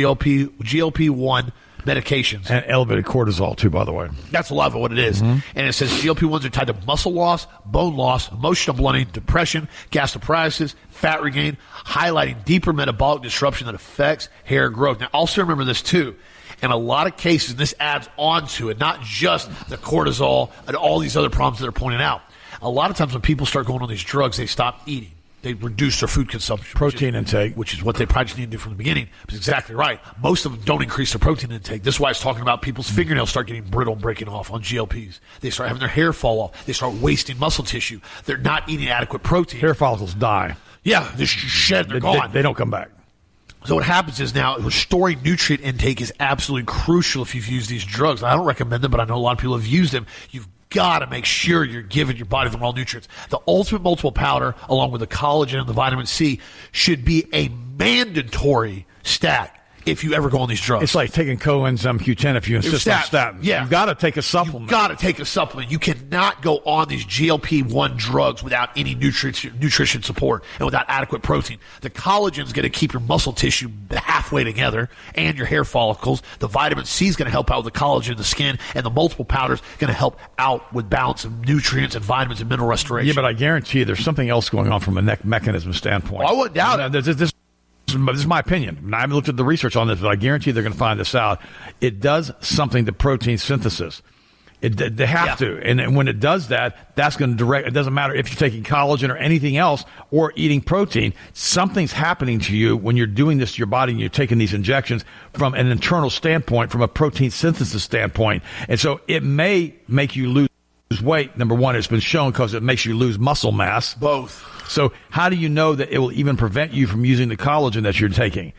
GLP-1 medications. And elevated cortisol, too, by the way. That's a lot of what it is. Mm-hmm. And it says GLP-1s are tied to muscle loss, bone loss, emotional blunting, depression, gastroparesis, fat regain, highlighting deeper metabolic disruption that affects hair growth. Now, also remember this, too. In a lot of cases, this adds on to it, not just the cortisol and all these other problems that are pointed out. A lot of times when people start going on these drugs, they stop eating. They reduce their food consumption. Protein intake. Which is what they probably just need to do from the beginning. It's exactly right. Most of them don't increase their protein intake. This is why it's talking about people's fingernails start getting brittle and breaking off on GLPs. They start having their hair fall off. They start wasting muscle tissue. They're not eating adequate protein. Hair follicles die. Yeah, they're shed. They're gone. They don't come back. So what happens is now restoring nutrient intake is absolutely crucial if you've used these drugs. I don't recommend them, but I know a lot of people have used them. You've got to make sure you're giving your body the raw nutrients. The Ultimate Multiple Powder, along with the collagen and the vitamin C, should be a mandatory stack if you ever go on these drugs. It's like taking coenzyme Q10 if you insist on statin. Yeah. You've got to take a supplement. You've got to take a supplement. You cannot go on these GLP-1 drugs without any nutrition support and without adequate protein. The collagen is going to keep your muscle tissue halfway together and your hair follicles. The vitamin C is going to help out with the collagen in the skin, and the multiple powders going to help out with balance of nutrients and vitamins and mineral restoration. Yeah, but I guarantee you there's something else going on from a mechanism standpoint. Well, I wouldn't doubt it. This is my opinion. I haven't looked at the research on this, but I guarantee they're going to find this out. It does something to protein synthesis. They have to. And when it does that, that's going to direct. It doesn't matter if you're taking collagen or anything else or eating protein. Something's happening to you when you're doing this to your body and you're taking these injections from an internal standpoint, from a protein synthesis standpoint. And so it may make you lose weight. Number one, it's been shown because it makes you lose muscle mass. Both. So how do you know that it will even prevent you from using the collagen that you're taking?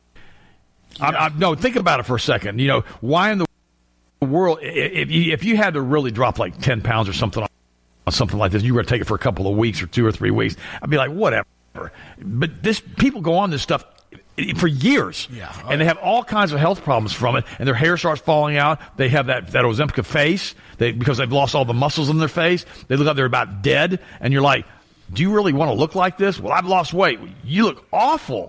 No, think about it for a second. Why in the world, if you had to really drop like 10 pounds or something on something like this, you were to take it for a couple of weeks or 2 or 3 weeks, I'd be like, whatever. But people go on this stuff for years, and they have all kinds of health problems from it, and their hair starts falling out. They have that Ozempic face because they've lost all the muscles in their face. They look like they're about dead, and you're like, do you really want to look like this? Well, I've lost weight. You look awful.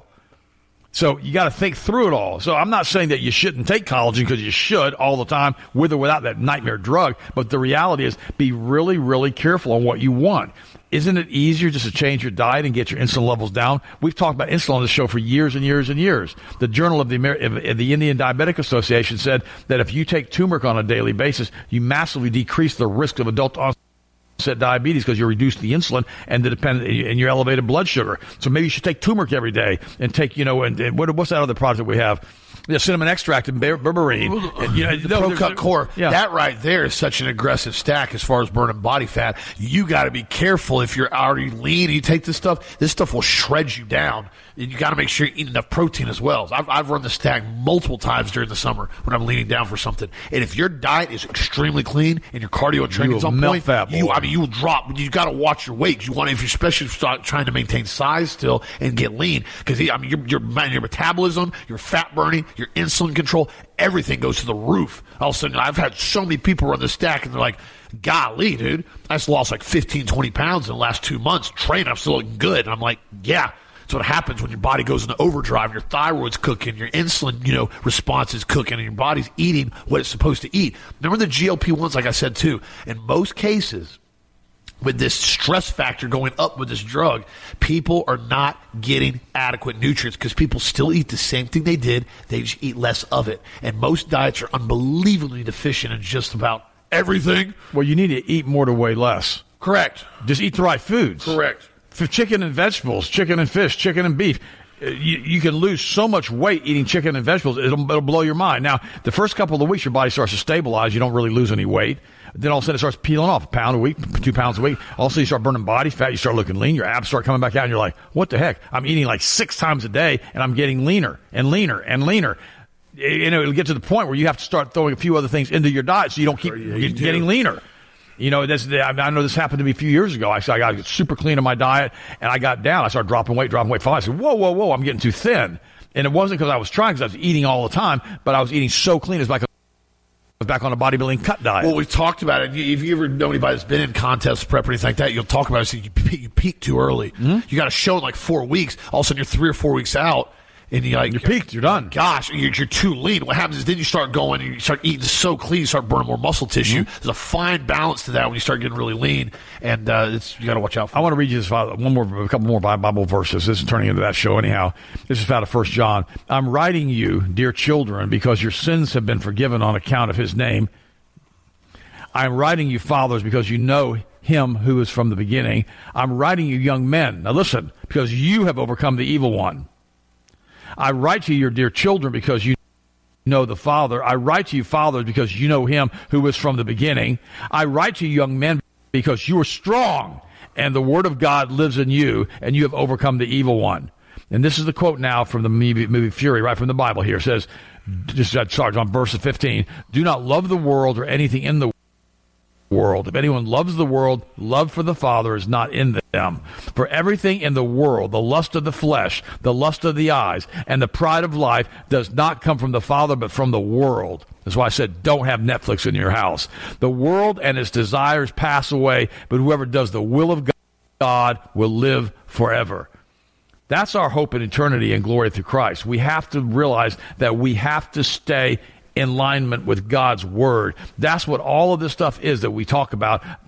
So you got to think through it all. So I'm not saying that you shouldn't take collagen, because you should all the time, with or without that nightmare drug. But the reality is, be really, really careful on what you want. Isn't it easier just to change your diet and get your insulin levels down? We've talked about insulin on the show for years and years and years. The Journal of the Indian Diabetic Association said that if you take turmeric on a daily basis, you massively decrease the risk of adult onset diabetes, because you reduce the insulin and and your elevated blood sugar. So maybe you should take turmeric every day and take, and what's that other product that we have? Cinnamon extract and berberine. The ProCut Core. Yeah. That right there is such an aggressive stack as far as burning body fat. You got to be careful if you're already lean and you take this stuff. This stuff will shred you down. And you got to make sure you eat enough protein as well. I've run the stack multiple times during the summer when I'm leaning down for something. And if your diet is extremely clean and your cardio and training's on point, you will drop. You got to watch your weight. If you're especially trying to maintain size still and get lean, because your metabolism, your fat burning, your insulin control, everything goes to the roof. All of a sudden, I've had so many people run the stack and they're like, golly, dude, I just lost like 15, 20 pounds in the last 2 months. Training, I'm still looking good. And I'm like, yeah. That's what happens when your body goes into overdrive, your thyroid's cooking, your insulin, response is cooking, and your body's eating what it's supposed to eat. Remember the GLP-1s, like I said, too. In most cases, with this stress factor going up with this drug, people are not getting adequate nutrients because people still eat the same thing they did. They just eat less of it. And most diets are unbelievably deficient in just about everything. Well, you need to eat more to weigh less. Correct. Just eat the right foods. Correct. For chicken and vegetables, chicken and fish, chicken and beef, you can lose so much weight eating chicken and vegetables, it'll blow your mind. Now, the first couple of weeks, your body starts to stabilize. You don't really lose any weight. Then all of a sudden, it starts peeling off, a pound a week, 2 pounds a week. Also, you start burning body fat. You start looking lean. Your abs start coming back out, and you're like, what the heck? I'm eating like 6 times a day, and I'm getting leaner and leaner and leaner. It'll get to the point where you have to start throwing a few other things into your diet so you don't keep getting leaner. I know this happened to me a few years ago. I got super clean on my diet, and I got down. I started dropping weight. Finally, I said, whoa, I'm getting too thin. And it wasn't because I was trying, because I was eating all the time, but I was eating so clean. It's like I was back on a bodybuilding cut diet. Well, we've talked about it. If you ever know anybody that's been in contest prep or anything like that, you'll talk about it. So you peak too early. Mm-hmm. You got to show in like 4 weeks. All of a sudden, you're 3 or 4 weeks out. And you're peaked. You're done. Gosh, you're too lean. What happens is then you start going and you start eating so clean, you start burning more muscle tissue. Mm-hmm. There's a fine balance to that when you start getting really lean, and you got to watch out for. I want to read you this a couple more Bible verses. This is turning into that show anyhow. This is found in 1 John. I'm writing you, dear children, because your sins have been forgiven on account of His name. I'm writing you, fathers, because you know Him who is from the beginning. I'm writing you, young men. Now listen, because you have overcome the evil one. I write to you, your dear children, because you know the Father. I write to you, fathers, because you know Him who is from the beginning. I write to you, young men, because you are strong, and the Word of God lives in you, and you have overcome the evil one. And this is the quote now from the movie Fury, right from the Bible here. It says, just on verse 15, do not love the world or anything in the world. If anyone loves the world, love for the Father is not in them. For everything in the world, the lust of the flesh, the lust of the eyes, and the pride of life does not come from the Father, but from the world. That's why I said, don't have Netflix in your house. The world and its desires pass away, but whoever does the will of God will live forever. That's our hope in eternity and glory through Christ. We have to realize that we have to stay in alignment with God's Word. That's what all of this stuff is that we talk about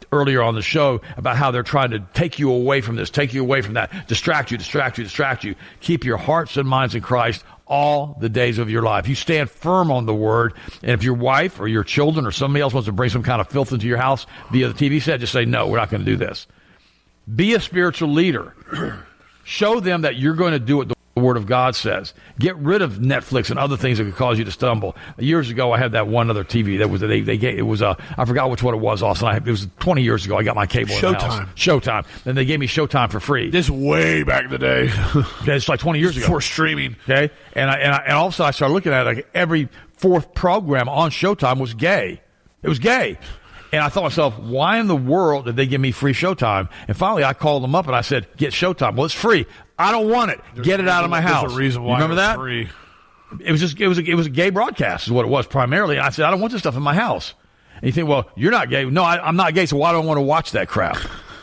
earlier on the show about how they're trying to take you away from this, take you away from that, distract you. Keep your hearts and minds in Christ all the days of your life. You stand firm on the word, and if your wife or your children or somebody else wants to bring some kind of filth into your house via the TV set, just say, no, we're not going to do this. Be a spiritual leader. Show them that you're going to do what the Word of God says. Get rid of Netflix and other things that could cause you to stumble. Years ago, I had that one other TV that was they gave, it was I forgot which one it was. Austin, it was 20 years ago. I got my cable. Showtime. Then they gave me Showtime for free. This way back in the day. Okay, it's like 20 years ago before streaming. Okay, and all of a sudden I started looking at it, like every fourth program on Showtime was gay. It was gay. And I thought to myself, why in the world did they give me free Showtime? And finally, I called them up and I said, get Showtime. Well, it's free. I don't want it. Get it out of my house. There's a reason why. You remember that? Free. It was a gay broadcast is what it was primarily. And I said, I don't want this stuff in my house. And you think, well, you're not gay. No, I'm not gay, so why do I want to watch that crap?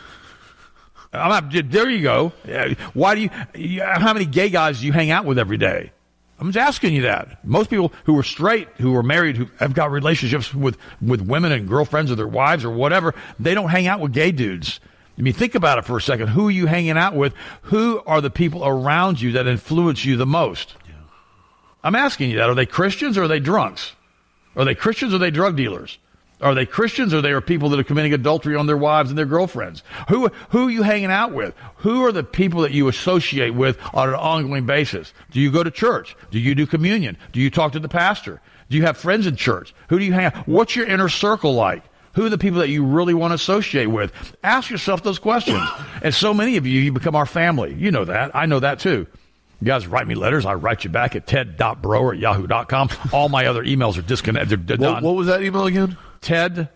I'm not, there you go. Why do you, how many gay guys do you hang out with every day? I'm just asking you that. Most people who are straight, who are married, who have got relationships with women and girlfriends or their wives or whatever, they don't hang out with gay dudes. I mean, think about it for a second. Who are you hanging out with? Who are the people around you that influence you the most? Yeah. I'm asking you that. Are they Christians or are they drunks? Are they Christians or are they drug dealers? Are they Christians or they are people that are committing adultery on their wives and their girlfriends? Who are you hanging out with? Who are the people that you associate with on an ongoing basis? Do you go to church? Do you do communion? Do you talk to the pastor? Do you have friends in church? Who do you hang out? What's your inner circle like? Who are the people that you really want to associate with? Ask yourself those questions. And so many of you become our family. You know that. I know that too. You guys write me letters. I write you back at ted.broer@yahoo.com. All my other emails are disconnected. They're done. What was that email again? Don't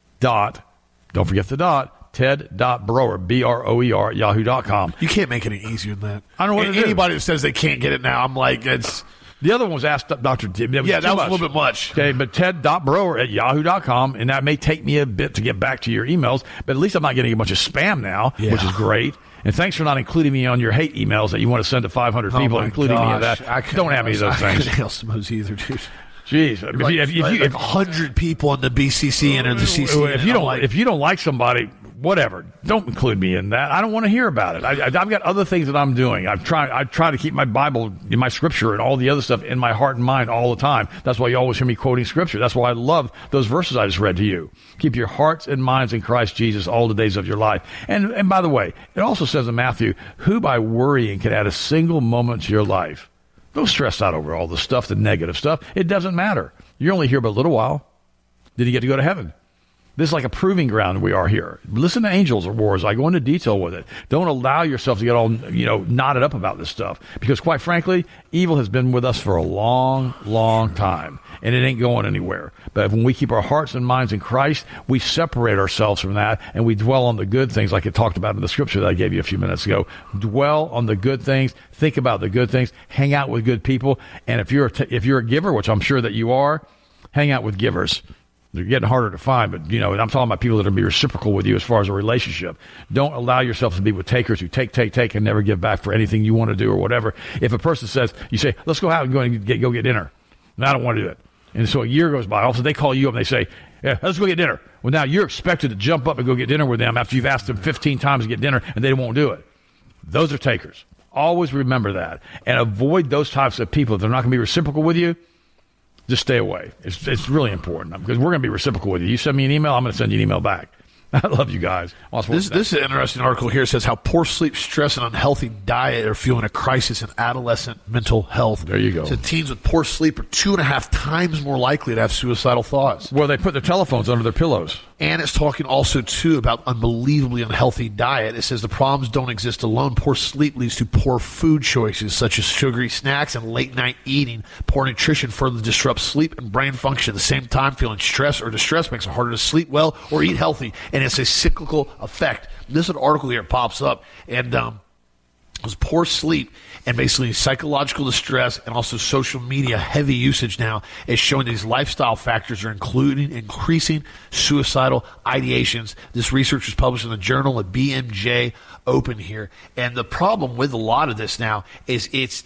forget the dot, ted.broer, B-R-O-E-R, @yahoo.com. You can't make it any easier than that. I don't know what anybody that says they can't get it now, I'm like, it's... The other one was Ask Dr. Tim. That was a little bit much. Okay, but ted.broer@yahoo.com, and that may take me a bit to get back to your emails, but at least I'm not getting a bunch of spam now, which is great. And thanks for not including me on your hate emails that you want to send to 500 people, including me in that. Don't have any of those things. I couldn't handle those either, dude. Jeez, if 100 people in the BCC and in the CC, if you don't like somebody, whatever, don't include me in that. I don't want to hear about it. I've got other things that I'm doing. I try to keep my Bible, my scripture, and all the other stuff in my heart and mind all the time. That's why you always hear me quoting scripture. That's why I love those verses I just read to you. Keep your hearts and minds in Christ Jesus all the days of your life. And by the way, it also says in Matthew, who by worrying can add a single moment to your life? Don't stress out over all the stuff, the negative stuff. It doesn't matter. You're only here but a little while. Then you get to go to heaven. This is like a proving ground we are here. Listen to Angels of Wars. I go into detail with it. Don't allow yourself to get all, knotted up about this stuff. Because quite frankly, evil has been with us for a long, long time. And it ain't going anywhere. But when we keep our hearts and minds in Christ, we separate ourselves from that and we dwell on the good things like it talked about in the scripture that I gave you a few minutes ago. Dwell on the good things. Think about the good things. Hang out with good people. And if you're a giver, which I'm sure that you are, hang out with givers. They're getting harder to find, but, and I'm talking about people that are going to be reciprocal with you as far as a relationship. Don't allow yourself to be with takers who take, and never give back for anything you want to do or whatever. If a person says, you say, let's go out and go get dinner. And I don't want to do it. And so a year goes by. All of a sudden they call you up and they say, yeah, let's go get dinner. Well, now you're expected to jump up and go get dinner with them after you've asked them 15 times to get dinner and they won't do it. Those are takers. Always remember that. And avoid those types of people. If they're not going to be reciprocal with you, just stay away. It's really important because we're going to be reciprocal with you. You send me an email, I'm going to send you an email back. I love you guys. This is an interesting article here. It says how poor sleep, stress, and unhealthy diet are fueling a crisis in adolescent mental health. There you go. So teens with poor sleep are 2.5 times more likely to have suicidal thoughts. Well, they put their telephones under their pillows. And it's talking also, too, about unbelievably unhealthy diet. It says the problems don't exist alone. Poor sleep leads to poor food choices, such as sugary snacks and late-night eating. Poor nutrition further disrupts sleep and brain function. At the same time, feeling stress or distress makes it harder to sleep well or eat healthy. And it's a cyclical effect. This is an article here pops up, and it was poor sleep and basically psychological distress and also social media heavy usage now is showing these lifestyle factors are increasing suicidal ideations. This research was published in the journal of BMJ Open here. And the problem with a lot of this now is it's this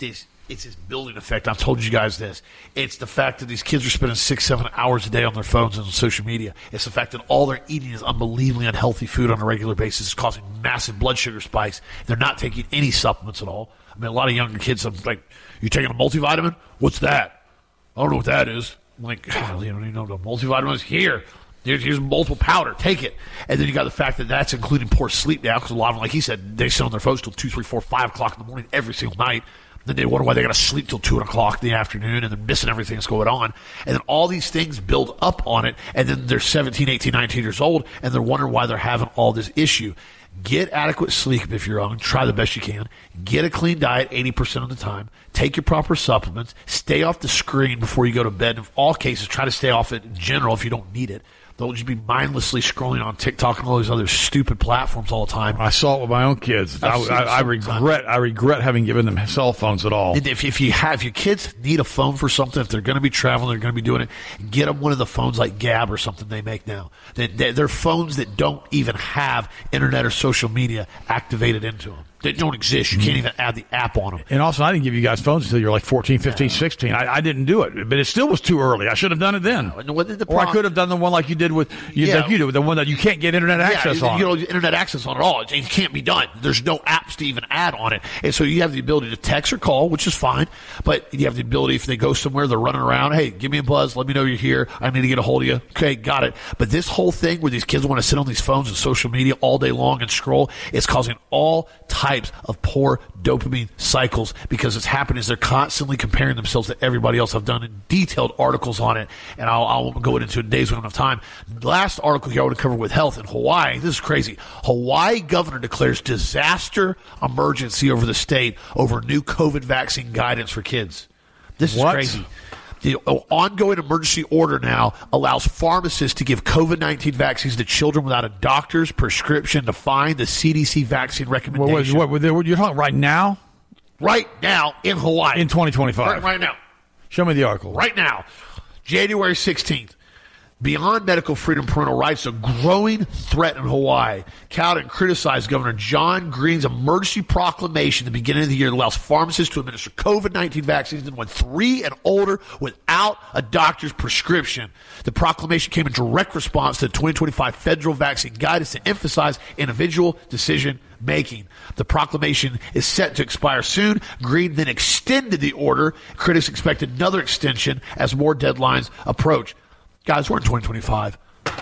It's this building effect. I've told you guys this. It's the fact that these kids are spending 6-7 hours a day on their phones and on social media. It's the fact that all they're eating is unbelievably unhealthy food on a regular basis. It's causing massive blood sugar spikes. They're not taking any supplements at all. I mean, a lot of younger kids are like, you taking a multivitamin? What's that? I don't know what that is. I'm like, God, you don't even know the multivitamin is here. Here's multiple powder. Take it. And then you got the fact that that's including poor sleep now, because a lot of them, like he said, they sit on their phones till 2, 3, 4, 5 o'clock in the morning every single night. Then they wonder why they got to sleep till 2 o'clock in the afternoon, and they're missing everything that's going on. And then all these things build up on it, and then they're 17, 18, 19 years old, and they're wondering why they're having all this issue. Get adequate sleep if you're young. Try the best you can. Get a clean diet 80% of the time. Take your proper supplements. Stay off the screen before you go to bed. In all cases, try to stay off it in general if you don't need it. Don't just be mindlessly scrolling on TikTok and all these other stupid platforms all the time. I saw it with my own kids. I regret having given them cell phones at all. And if your kids need a phone for something, if they're going to be traveling, they're going to be doing it, get them one of the phones like Gab or something they make now. They're phones that don't even have internet or social media activated into them. They don't exist. You can't even add the app on them. And also, I didn't give you guys phones until you were like 14, 15, 16. I didn't do it, but it still was too early. I should have done it then. Or I could have done the one like you did like you do, the one that you can't get internet access on. You don't get internet access on at all. It can't be done. There's no apps to even add on it. And so you have the ability to text or call, which is fine, but you have the ability, if they go somewhere, they're running around, hey, give me a buzz, let me know you're here, I need to get a hold of you. Okay, got it. But this whole thing where these kids want to sit on these phones and social media all day long and scroll, it's causing all types of poor dopamine cycles, because it's happening is they're constantly comparing themselves to everybody else. I've done detailed articles on it, and I'll go into it in days we don't have time. The last article here I want to cover with health in Hawaii. This is crazy. Hawaii governor declares disaster emergency over the state over new COVID vaccine guidance for kids. This is crazy. The ongoing emergency order now allows pharmacists to give COVID-19 vaccines to children without a doctor's prescription, defying the CDC vaccine recommendation. What you're talking right now? Right now in Hawaii. In 2025. Right now. Show me the article. Right now. January 16th. Beyond medical freedom, parental rights, a growing threat in Hawaii. Cowden criticized Governor John Green's emergency proclamation at the beginning of the year that allows pharmacists to administer COVID-19 vaccines to anyone 3 and older without a doctor's prescription. The proclamation came in direct response to the 2025 federal vaccine guidance to emphasize individual decision making. The proclamation is set to expire soon. Green then extended the order. Critics expect another extension as more deadlines approach. Guys, we're in 2025.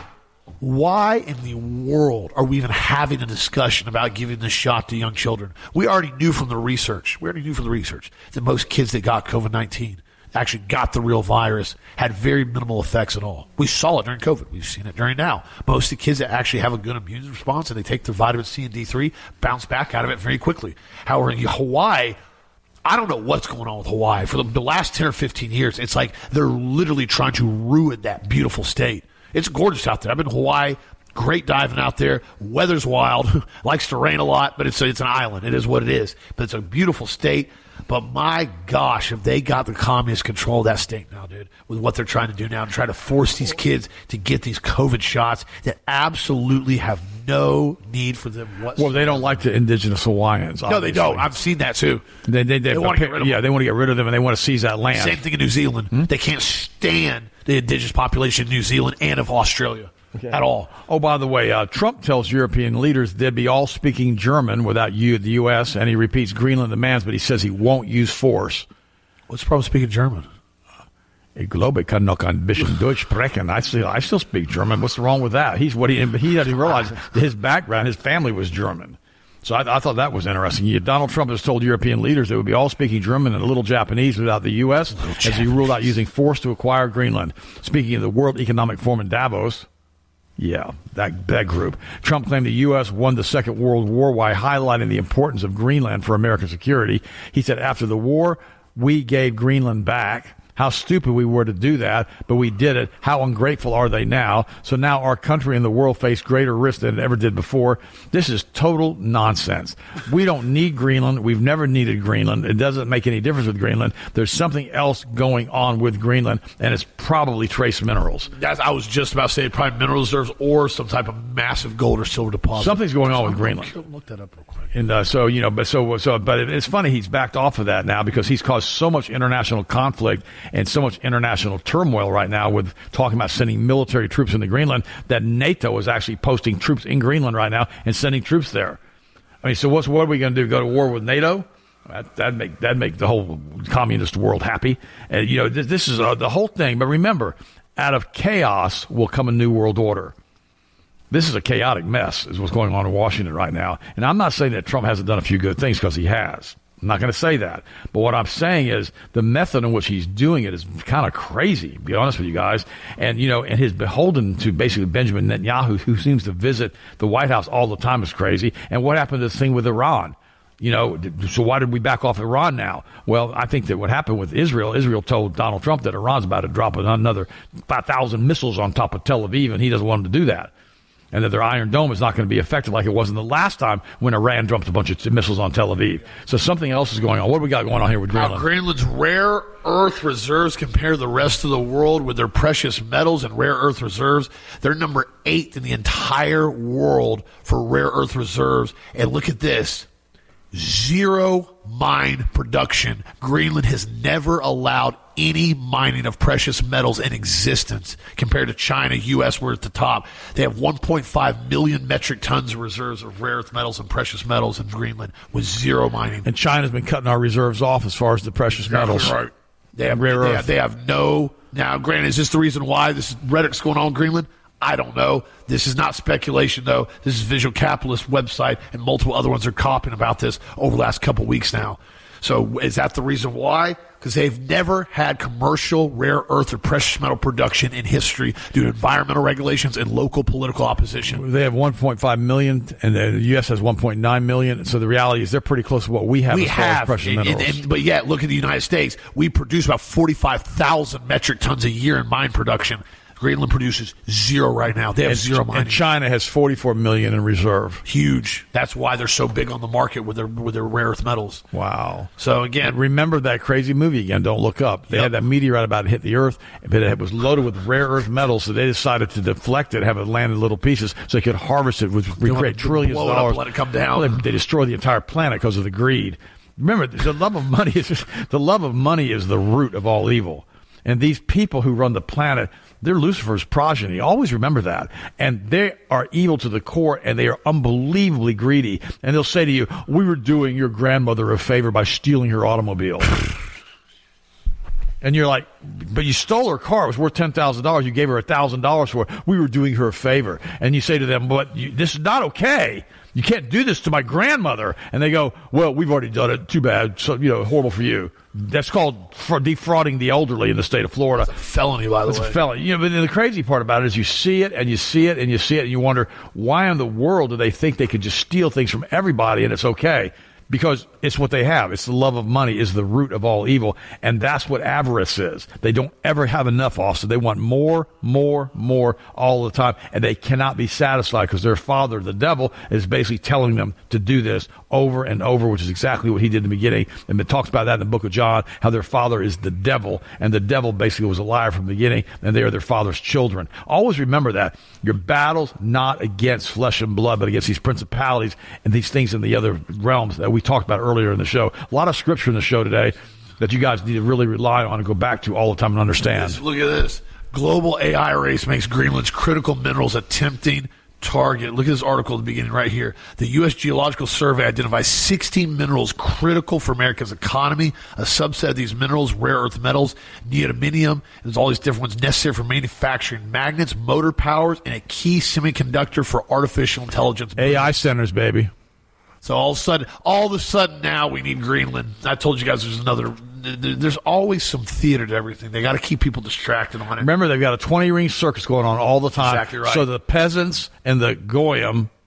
Why in the world are we even having a discussion about giving this shot to young children? We already knew from the research that most kids that got COVID-19 actually got the real virus, had very minimal effects at all. We saw it during COVID. We've seen it during now. Most of the kids that actually have a good immune response and they take their vitamin C and D3 bounce back out of it very quickly. However, in Hawaii, I don't know what's going on with Hawaii. For the last 10 or 15 years, it's like they're literally trying to ruin that beautiful state. It's gorgeous out there. I've been to Hawaii. Great diving out there. Weather's wild. Likes to rain a lot, but it's an island. It is what it is. But it's a beautiful state. But my gosh, have they got the communist control of that state now, dude, with what they're trying to do now and try to force these kids to get these COVID shots that absolutely have no need for them whatsoever. Well, they don't like the indigenous Hawaiians, obviously. No, they don't. I've seen that, too. They want to get rid of them. Yeah, they want to get rid of them, and they want to seize that land. Same thing in New Zealand. They can't stand the indigenous population in New Zealand and of Australia. Okay. At all. Oh, by the way, Trump tells European leaders they'd be all speaking German without the U.S., and he repeats Greenland demands, but he says he won't use force. What's the problem with speaking German? Ich glaube, ich kann noch ein bisschen Deutsch sprechen. I still speak German. What's wrong with that? He doesn't realize his background, his family was German. So I thought that was interesting. Donald Trump has told European leaders they would be all speaking German and a little Japanese without the U.S., as he ruled out using force to acquire Greenland. Speaking of the World Economic Forum in Davos, yeah, that group. Trump claimed the U.S. won the Second World War while highlighting the importance of Greenland for American security. He said, after the war, we gave Greenland back. how stupid we were to do that, but we did it. How ungrateful are they now? So now our country and the world face greater risk than it ever did before. This is total nonsense. We don't need Greenland. We've never needed Greenland. It doesn't make any difference with Greenland. There's something else going on with Greenland, and it's probably trace minerals. I was just about to say probably mineral reserves or some type of massive gold or silver deposit. Something's going on with Greenland. Look that up real quick. And but it's funny he's backed off of that now because he's caused so much international conflict and so much international turmoil right now with talking about sending military troops into Greenland that NATO is actually posting troops in Greenland right now and sending troops there. I mean, so what are we going to do? Go to war with NATO? That'd make the whole communist world happy. And this is the whole thing. But remember, out of chaos will come a new world order. This is a chaotic mess, is what's going on in Washington right now. And I'm not saying that Trump hasn't done a few good things, because he has. I'm not going to say that. But what I'm saying is the method in which he's doing it is kind of crazy, to be honest with you guys. And, and his beholden to basically Benjamin Netanyahu, who seems to visit the White House all the time, is crazy. And what happened to this thing with Iran? So why did we back off Iran now? Well, I think that what happened with Israel told Donald Trump that Iran's about to drop another 5,000 missiles on top of Tel Aviv, and he doesn't want them to do that. And that their Iron Dome is not going to be effective like it was in the last time when Iran dropped a bunch of missiles on Tel Aviv. So something else is going on. What do we got going on here with Greenland? How Greenland's rare earth reserves compare to the rest of the world with their precious metals and rare earth reserves. They're number 8 in the entire world for rare earth reserves. And look at this. 0 mine production. Greenland has never allowed any mining of precious metals in existence compared to China, U.S., we're at the top. They have 1.5 million metric tons of reserves of rare earth metals and precious metals in Greenland with 0 mining. And China's been cutting our reserves off as far as the precious metals. Right. They have no. Now, granted, is this the reason why this rhetoric's going on in Greenland? I don't know. This is not speculation, though. This is Visual Capitalist website, and multiple other ones are copying about this over the last couple of weeks now. So is that the reason why? Because they've never had commercial rare earth or precious metal production in history due to environmental regulations and local political opposition. They have 1.5 million, and the U.S. has 1.9 million. So the reality is they're pretty close to what we have as far as precious minerals. But yet, look at the United States. We produce about 45,000 metric tons a year in mine production. Greenland produces 0 right now. They have 0 mining. And China has 44 million in reserve. Huge. That's why they're so big on the market with their rare earth metals. Wow. So again, remember that crazy movie again, Don't Look Up. They had that meteorite about to hit the earth, but it was loaded with rare earth metals, so they decided to deflect it, have it land in little pieces so they could harvest it, which recreate trillions of dollars. Let it come down. Well, they destroy the entire planet because of the greed. Remember, the love of money is the root of all evil. And these people who run the planet, they're Lucifer's progeny. Always remember that. And they are evil to the core, and they are unbelievably greedy. And they'll say to you, we were doing your grandmother a favor by stealing her automobile. And you're like, but you stole her car. It was worth $10,000. You gave her $1,000 for it. We were doing her a favor. And you say to them, but this is not okay. You can't do this to my grandmother. And they go, well, we've already done it. Too bad. So, horrible for you. That's called defrauding the elderly in the state of Florida. It's a felony, by the way. It's a felony. But the crazy part about it is you see it and you see it and you see it and you wonder, why in the world do they think they could just steal things from everybody and it's okay? Because it's what they have. It's the love of money is the root of all evil. And that's what avarice is. They don't ever have enough off, so they want more, more, more all the time. And they cannot be satisfied because their father, the devil, is basically telling them to do this over and over, which is exactly what he did in the beginning. And it talks about that in the book of John, how their father is the devil. And the devil basically was a liar from the beginning, and they are their father's children. Always remember that. Your battle's not against flesh and blood, but against these principalities and these things in the other realms that we talked about earlier in the show. A lot of scripture in the show today that you guys need to really rely on and go back to all the time and understand. Look at this. Global AI race makes Greenland's critical minerals a tempting target. Look at this article at the beginning right here. The U.S. Geological Survey identifies 16 minerals critical for America's economy. A subset of these minerals, rare earth metals, neodymium, and there's all these different ones necessary for manufacturing magnets, motor powers, and a key semiconductor for artificial intelligence. AI centers, baby. So all of a sudden now we need Greenland. I told you guys there's always some theater to everything. They got to keep people distracted on it. Remember, they've got a 20-ring circus going on all the time. Exactly right. So the peasants and the goyim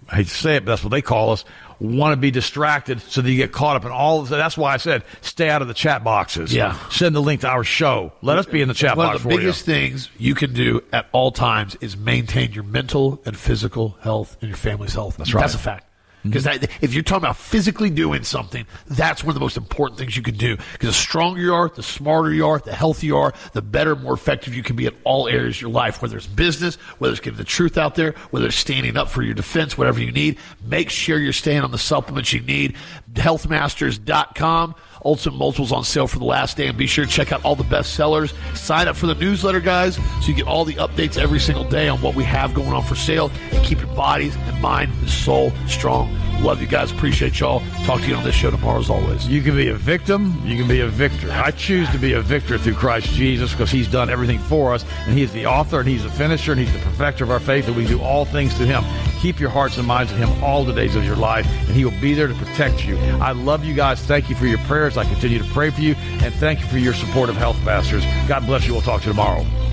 I hate to say it, but that's what they call us, want to be distracted so that you get caught up in all of that. That's why I said stay out of the chat boxes. Yeah. Send the link to our show. Let us be in the chat One box of the for biggest things you can do at all times is maintain your mental and physical health and your family's health. That's right. That's a fact. Because if you're talking about physically doing something, that's one of the most important things you can do. Because the stronger you are, the smarter you are, the healthier you are, the better, more effective you can be at all areas of your life. Whether it's business, whether it's getting the truth out there, whether it's standing up for your defense, whatever you need. Make sure you're staying on the supplements you need. Healthmasters.com. Ultimate Multiples on sale for the last day, and be sure to check out all the best sellers. Sign up for the newsletter, guys, so you get all the updates every single day on what we have going on for sale, and keep your bodies and mind and soul strong. Love you guys. Appreciate y'all. Talk to you on this show tomorrow as always. You can be a victim. You can be a victor. I choose to be a victor through Christ Jesus because he's done everything for us, and he's the author, and he's the finisher, and he's the perfecter of our faith, and we do all things through him. Keep your hearts and minds on him all the days of your life, and he will be there to protect you. I love you guys. Thank you for your prayers. I continue to pray for you, and thank you for your support of Health Masters. God bless you. We'll talk to you tomorrow.